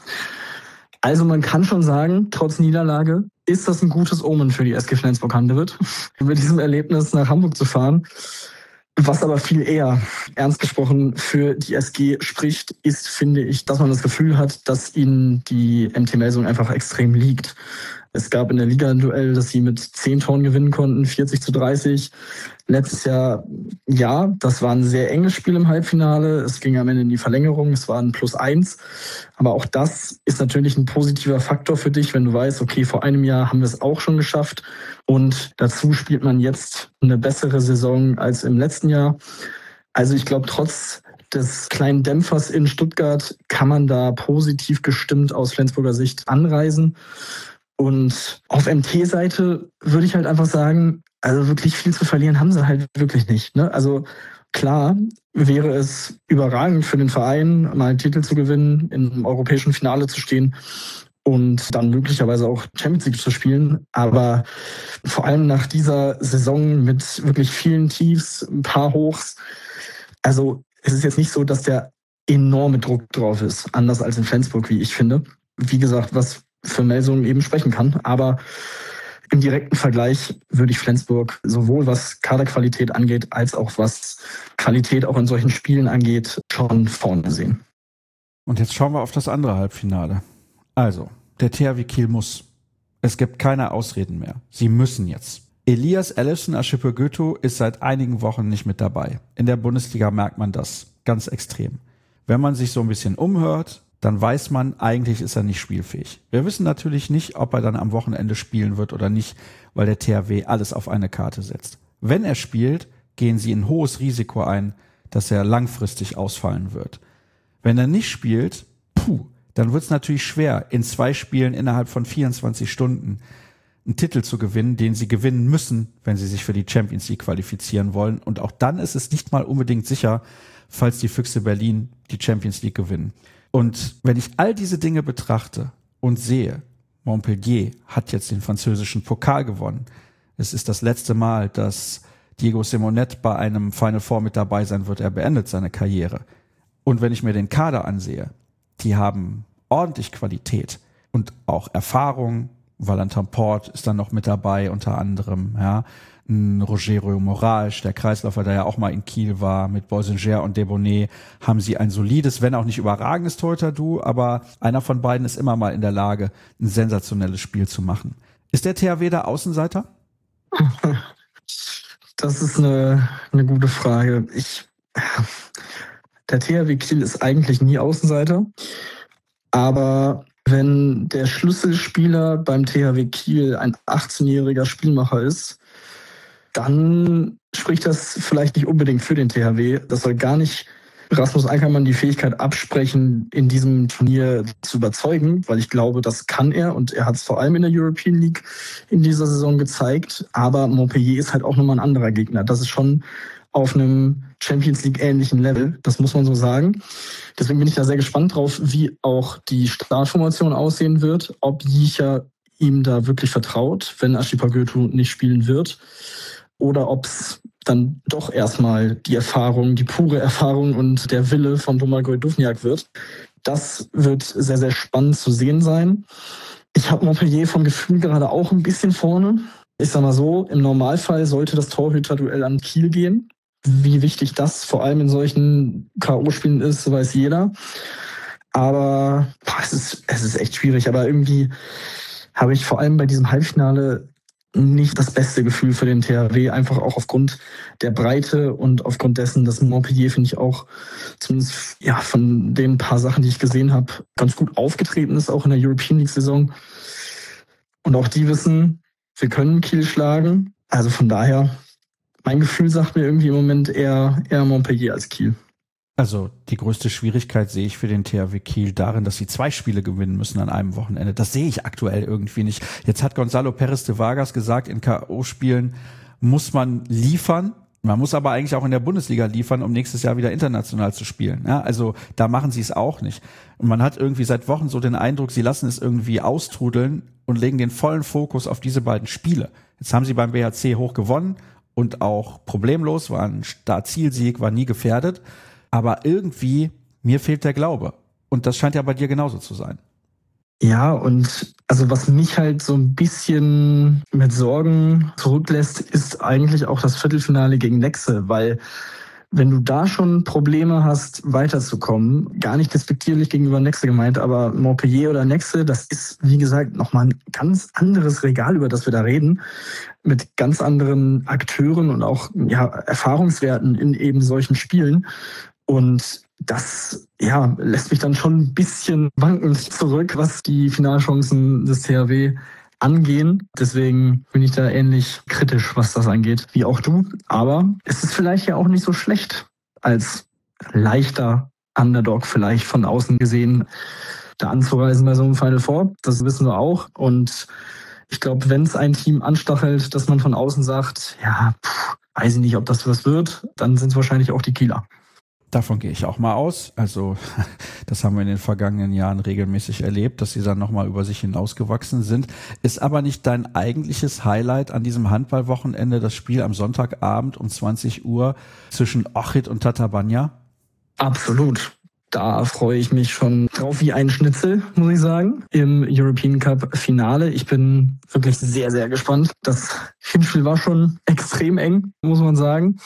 Also man kann schon sagen, trotz Niederlage ist das ein gutes Omen für die S G Flensburg-Handewitt, mit diesem Erlebnis nach Hamburg zu fahren. Was aber viel eher, ernst gesprochen, für die S G spricht, ist, finde ich, dass man das Gefühl hat, dass ihnen die M T Melsungen einfach extrem liegt. Es gab in der Liga ein Duell, dass sie mit zehn Toren gewinnen konnten, vierzig zu dreißig. Letztes Jahr, ja, das war ein sehr enges Spiel im Halbfinale. Es ging am Ende in die Verlängerung, es war ein Plus eins. Aber auch das ist natürlich ein positiver Faktor für dich, wenn du weißt, okay, vor einem Jahr haben wir es auch schon geschafft. Und dazu spielt man jetzt eine bessere Saison als im letzten Jahr. Also ich glaube, trotz des kleinen Dämpfers in Stuttgart kann man da positiv gestimmt aus Flensburger Sicht anreisen. Und auf M T-Seite würde ich halt einfach sagen, also wirklich viel zu verlieren haben sie halt wirklich nicht. Ne? Also klar wäre es überragend für den Verein, mal einen Titel zu gewinnen, im europäischen Finale zu stehen und dann möglicherweise auch Champions League zu spielen. Aber vor allem nach dieser Saison mit wirklich vielen Tiefs, ein paar Hochs, also es ist jetzt nicht so, dass der enorme Druck drauf ist, anders als in Flensburg, wie ich finde. Wie gesagt, was für Melsungen eben sprechen kann. Aber im direkten Vergleich würde ich Flensburg sowohl was Kaderqualität angeht, als auch was Qualität auch in solchen Spielen angeht, schon vorne sehen. Und jetzt schauen wir auf das andere Halbfinale. Also, der T H W Kiel muss. Es gibt keine Ausreden mehr. Sie müssen jetzt. Elias Ellefsen Aschipper-Götu ist seit einigen Wochen nicht mit dabei. In der Bundesliga merkt man das ganz extrem. Wenn man sich so ein bisschen umhört, dann weiß man, eigentlich ist er nicht spielfähig. Wir wissen natürlich nicht, ob er dann am Wochenende spielen wird oder nicht, weil der T H W alles auf eine Karte setzt. Wenn er spielt, gehen sie ein hohes Risiko ein, dass er langfristig ausfallen wird. Wenn er nicht spielt, puh, dann wird es natürlich schwer, in zwei Spielen innerhalb von vierundzwanzig Stunden einen Titel zu gewinnen, den sie gewinnen müssen, wenn sie sich für die Champions League qualifizieren wollen. Und auch dann ist es nicht mal unbedingt sicher, falls die Füchse Berlin die Champions League gewinnen. Und wenn ich all diese Dinge betrachte und sehe, Montpellier hat jetzt den französischen Pokal gewonnen. Es ist das letzte Mal, dass Diego Simonet bei einem Final Four mit dabei sein wird. Er beendet seine Karriere. Und wenn ich mir den Kader ansehe, die haben ordentlich Qualität und auch Erfahrung Valentin Port ist dann noch mit dabei, unter anderem, ja. Ein Rogerio Moraes, der Kreisläufer, der ja auch mal in Kiel war, mit Boisinger und Debonnet, haben sie ein solides, wenn auch nicht überragendes Torhüter-Duo, aber einer von beiden ist immer mal in der Lage, ein sensationelles Spiel zu machen. Ist der T H W der Außenseiter? Das ist eine, eine gute Frage. Ich, der T H W Kiel ist eigentlich nie Außenseiter, aber wenn der Schlüsselspieler beim T H W Kiel ein achtzehnjähriger Spielmacher ist, dann spricht das vielleicht nicht unbedingt für den T H W. Das soll gar nicht Rasmus Eickermann die Fähigkeit absprechen, in diesem Turnier zu überzeugen, weil ich glaube, das kann er und er hat es vor allem in der European League in dieser Saison gezeigt. Aber Montpellier ist halt auch nochmal ein anderer Gegner. Das ist schon auf einem Champions League ähnlichen Level, das muss man so sagen. Deswegen bin ich da sehr gespannt drauf, wie auch die Startformation aussehen wird, ob Jicha ihm da wirklich vertraut, wenn Ashipa Goethe nicht spielen wird. Oder ob es dann doch erstmal die Erfahrung, die pure Erfahrung und der Wille von Domagoj Duvniak wird. Das wird sehr, sehr spannend zu sehen sein. Ich habe Montpellier vom Gefühl gerade auch ein bisschen vorne. Ich sag mal so, im Normalfall sollte das Torhüter-Duell an Kiel gehen. Wie wichtig das vor allem in solchen K O-Spielen ist, weiß jeder. Aber boah, es ist, es ist echt schwierig. Aber irgendwie habe ich vor allem bei diesem Halbfinale nicht das beste Gefühl für den T H W, einfach auch aufgrund der Breite und aufgrund dessen, dass Montpellier, finde ich, auch zumindest ja von den paar Sachen, die ich gesehen habe, ganz gut aufgetreten ist, auch in der European League-Saison. Und auch die wissen, wir können Kiel schlagen. Also von daher, mein Gefühl sagt mir irgendwie im Moment eher, eher Montpellier als Kiel. Also die größte Schwierigkeit sehe ich für den T H W Kiel darin, dass sie zwei Spiele gewinnen müssen an einem Wochenende. Das sehe ich aktuell irgendwie nicht. Jetzt hat Gonzalo Pérez de Vargas gesagt, in K O-Spielen muss man liefern. Man muss aber eigentlich auch in der Bundesliga liefern, um nächstes Jahr wieder international zu spielen. Ja, also da machen sie es auch nicht. Und man hat irgendwie seit Wochen so den Eindruck, sie lassen es irgendwie austrudeln und legen den vollen Fokus auf diese beiden Spiele. Jetzt haben sie beim B H C hoch gewonnen und auch problemlos, war ein Start-Zielsieg, war nie gefährdet. Aber irgendwie, mir fehlt der Glaube. Und das scheint ja bei dir genauso zu sein. Ja, und also was mich halt so ein bisschen mit Sorgen zurücklässt, ist eigentlich auch das Viertelfinale gegen Nexe, weil wenn du da schon Probleme hast, weiterzukommen, gar nicht despektierlich gegenüber Nexe gemeint, aber Montpellier oder Nexe, das ist, wie gesagt, nochmal ein ganz anderes Regal, über das wir da reden, mit ganz anderen Akteuren und auch ja, Erfahrungswerten in eben solchen Spielen. Und das ja, lässt mich dann schon ein bisschen wankend zurück, was die Finalchancen des T H W angehen. Deswegen bin ich da ähnlich kritisch, was das angeht, wie auch du. Aber es ist vielleicht ja auch nicht so schlecht, als leichter Underdog vielleicht von außen gesehen, da anzureisen bei so einem Final Four. Das wissen wir auch. Und ich glaube, wenn es ein Team anstachelt, dass man von außen sagt, ja, pff, weiß ich nicht, ob das was wird, dann sind es wahrscheinlich auch die Kieler. Davon gehe ich auch mal aus. Also das haben wir in den vergangenen Jahren regelmäßig erlebt, dass sie dann nochmal über sich hinausgewachsen sind. Ist aber nicht dein eigentliches Highlight an diesem Handballwochenende das Spiel am Sonntagabend um zwanzig Uhr zwischen Ochrid und Tatabánya? Absolut. Da freue ich mich schon drauf wie ein Schnitzel, muss ich sagen, im European Cup Finale. Ich bin wirklich sehr, sehr gespannt. Das Hinspiel war schon extrem eng, muss man sagen.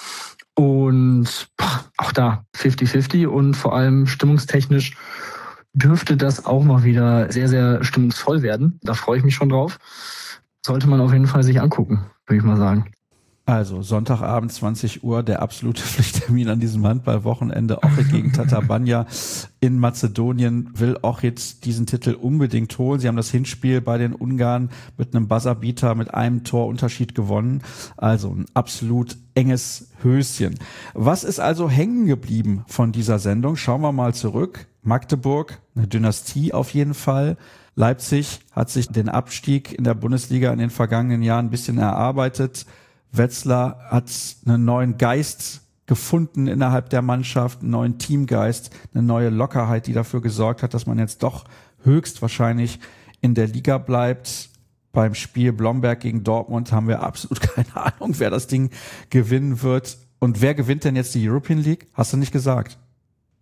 Und auch da fünfzig fünfzig und vor allem stimmungstechnisch dürfte das auch mal wieder sehr, sehr stimmungsvoll werden. Da freue ich mich schon drauf. Sollte man auf jeden Fall sich angucken, würde ich mal sagen. Also Sonntagabend zwanzig Uhr, der absolute Pflichttermin an diesem Handballwochenende. Ochrid gegen Tatabánya in Mazedonien. Will Ochrid diesen Titel unbedingt holen. Sie haben das Hinspiel bei den Ungarn mit einem Buzzerbeater mit einem Torunterschied gewonnen. Also ein absolut enges Höschen. Was ist also hängen geblieben von dieser Sendung? Schauen wir mal zurück. Magdeburg, eine Dynastie auf jeden Fall. Leipzig hat sich den Abstieg in der Bundesliga in den vergangenen Jahren ein bisschen erarbeitet. Wetzlar hat einen neuen Geist gefunden innerhalb der Mannschaft, einen neuen Teamgeist, eine neue Lockerheit, die dafür gesorgt hat, dass man jetzt doch höchstwahrscheinlich in der Liga bleibt. Beim Spiel Blomberg gegen Dortmund haben wir absolut keine Ahnung, wer das Ding gewinnen wird. Und wer gewinnt denn jetzt die European League? Hast du nicht gesagt?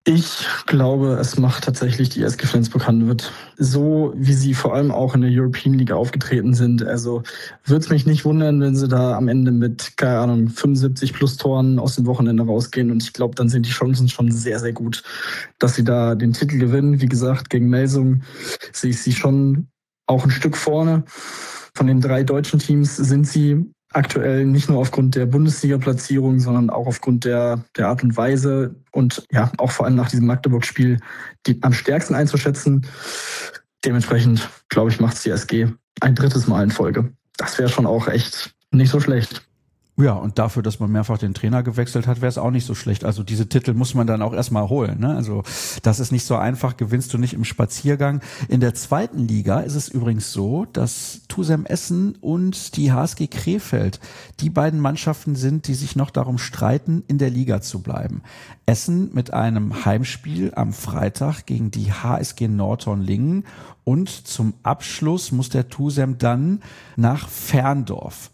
Ich glaube, es macht tatsächlich die S G Flensburg-Handewitt. So wie sie vor allem auch in der European League aufgetreten sind. Also würde es mich nicht wundern, wenn sie da am Ende mit, keine Ahnung, fünfundsiebzig plus Toren aus dem Wochenende rausgehen. Und ich glaube, dann sind die Chancen schon sehr, sehr gut, dass sie da den Titel gewinnen. Wie gesagt, gegen Melsung sehe ich sie schon auch ein Stück vorne. Von den drei deutschen Teams sind sie aktuell nicht nur aufgrund der Bundesliga-Platzierung, sondern auch aufgrund der, der Art und Weise und ja, auch vor allem nach diesem Magdeburg-Spiel die am stärksten einzuschätzen. Dementsprechend, glaube ich, macht es die S G ein drittes Mal in Folge. Das wäre schon auch echt nicht so schlecht. Ja, und dafür, dass man mehrfach den Trainer gewechselt hat, wäre es auch nicht so schlecht. Also diese Titel muss man dann auch erstmal holen, ne? Also das ist nicht so einfach, gewinnst du nicht im Spaziergang. In der zweiten Liga ist es übrigens so, dass Tusem Essen und die H S G Krefeld die beiden Mannschaften sind, die sich noch darum streiten, in der Liga zu bleiben. Essen mit einem Heimspiel am Freitag gegen die H S G Nordhorn-Lingen und zum Abschluss muss der Tusem dann nach Ferndorf.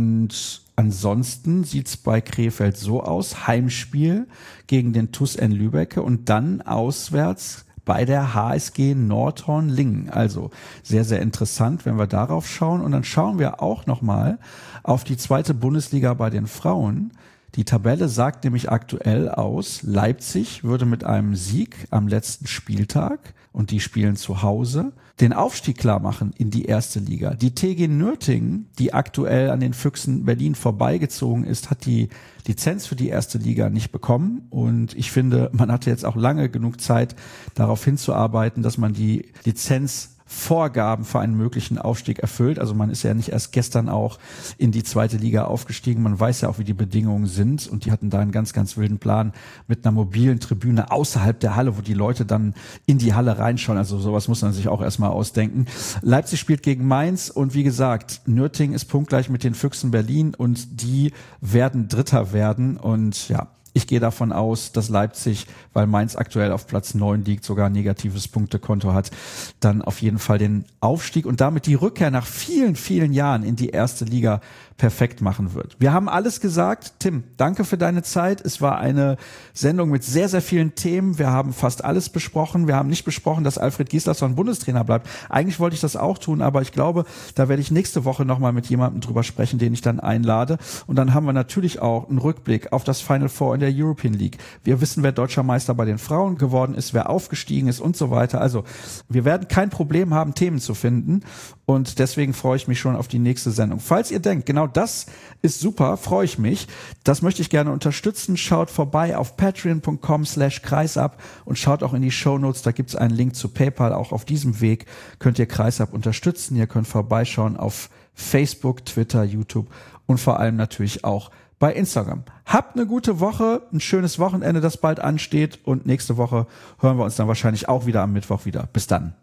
Und ansonsten sieht's bei Krefeld so aus, Heimspiel gegen den T U S N Lübbecke und dann auswärts bei der H S G Nordhorn-Lingen. Also sehr, sehr interessant, wenn wir darauf schauen. Und dann schauen wir auch nochmal auf die zweite Bundesliga bei den Frauen. Die Tabelle sagt nämlich aktuell aus, Leipzig würde mit einem Sieg am letzten Spieltag, und die spielen zu Hause, den Aufstieg klar machen in die erste Liga. Die T G Nürtingen, die aktuell an den Füchsen Berlin vorbeigezogen ist, hat die Lizenz für die erste Liga nicht bekommen. Und ich finde, man hatte jetzt auch lange genug Zeit, darauf hinzuarbeiten, dass man die Lizenz Vorgaben für einen möglichen Aufstieg erfüllt. Also man ist ja nicht erst gestern auch in die zweite Liga aufgestiegen. Man weiß ja auch, wie die Bedingungen sind. Und die hatten da einen ganz, ganz wilden Plan mit einer mobilen Tribüne außerhalb der Halle, wo die Leute dann in die Halle reinschauen. Also sowas muss man sich auch erstmal ausdenken. Leipzig spielt gegen Mainz und wie gesagt, Nürtingen ist punktgleich mit den Füchsen Berlin und die werden Dritter werden. Und ja, ich gehe davon aus, dass Leipzig, weil Mainz aktuell auf Platz neun liegt, sogar ein negatives Punktekonto hat, dann auf jeden Fall den Aufstieg und damit die Rückkehr nach vielen, vielen Jahren in die erste Liga perfekt machen wird. Wir haben alles gesagt. Tim, danke für deine Zeit. Es war eine Sendung mit sehr, sehr vielen Themen. Wir haben fast alles besprochen. Wir haben nicht besprochen, dass Alfred Gislason Bundestrainer bleibt. Eigentlich wollte ich das auch tun, aber ich glaube, da werde ich nächste Woche nochmal mit jemandem drüber sprechen, den ich dann einlade. Und dann haben wir natürlich auch einen Rückblick auf das Final Four in der European League. Wir wissen, wer deutscher Meister bei den Frauen geworden ist, wer aufgestiegen ist und so weiter. Also wir werden kein Problem haben, Themen zu finden. Und deswegen freue ich mich schon auf die nächste Sendung. Falls ihr denkt, genau das ist super, freue ich mich. Das möchte ich gerne unterstützen. Schaut vorbei auf patreon.com slash kreisab und schaut auch in die Shownotes. Da gibt es einen Link zu PayPal. Auch auf diesem Weg könnt ihr Kreisab unterstützen. Ihr könnt vorbeischauen auf Facebook, Twitter, YouTube und vor allem natürlich auch bei Instagram. Habt eine gute Woche, ein schönes Wochenende, das bald ansteht. Und nächste Woche hören wir uns dann wahrscheinlich auch wieder am Mittwoch wieder. Bis dann.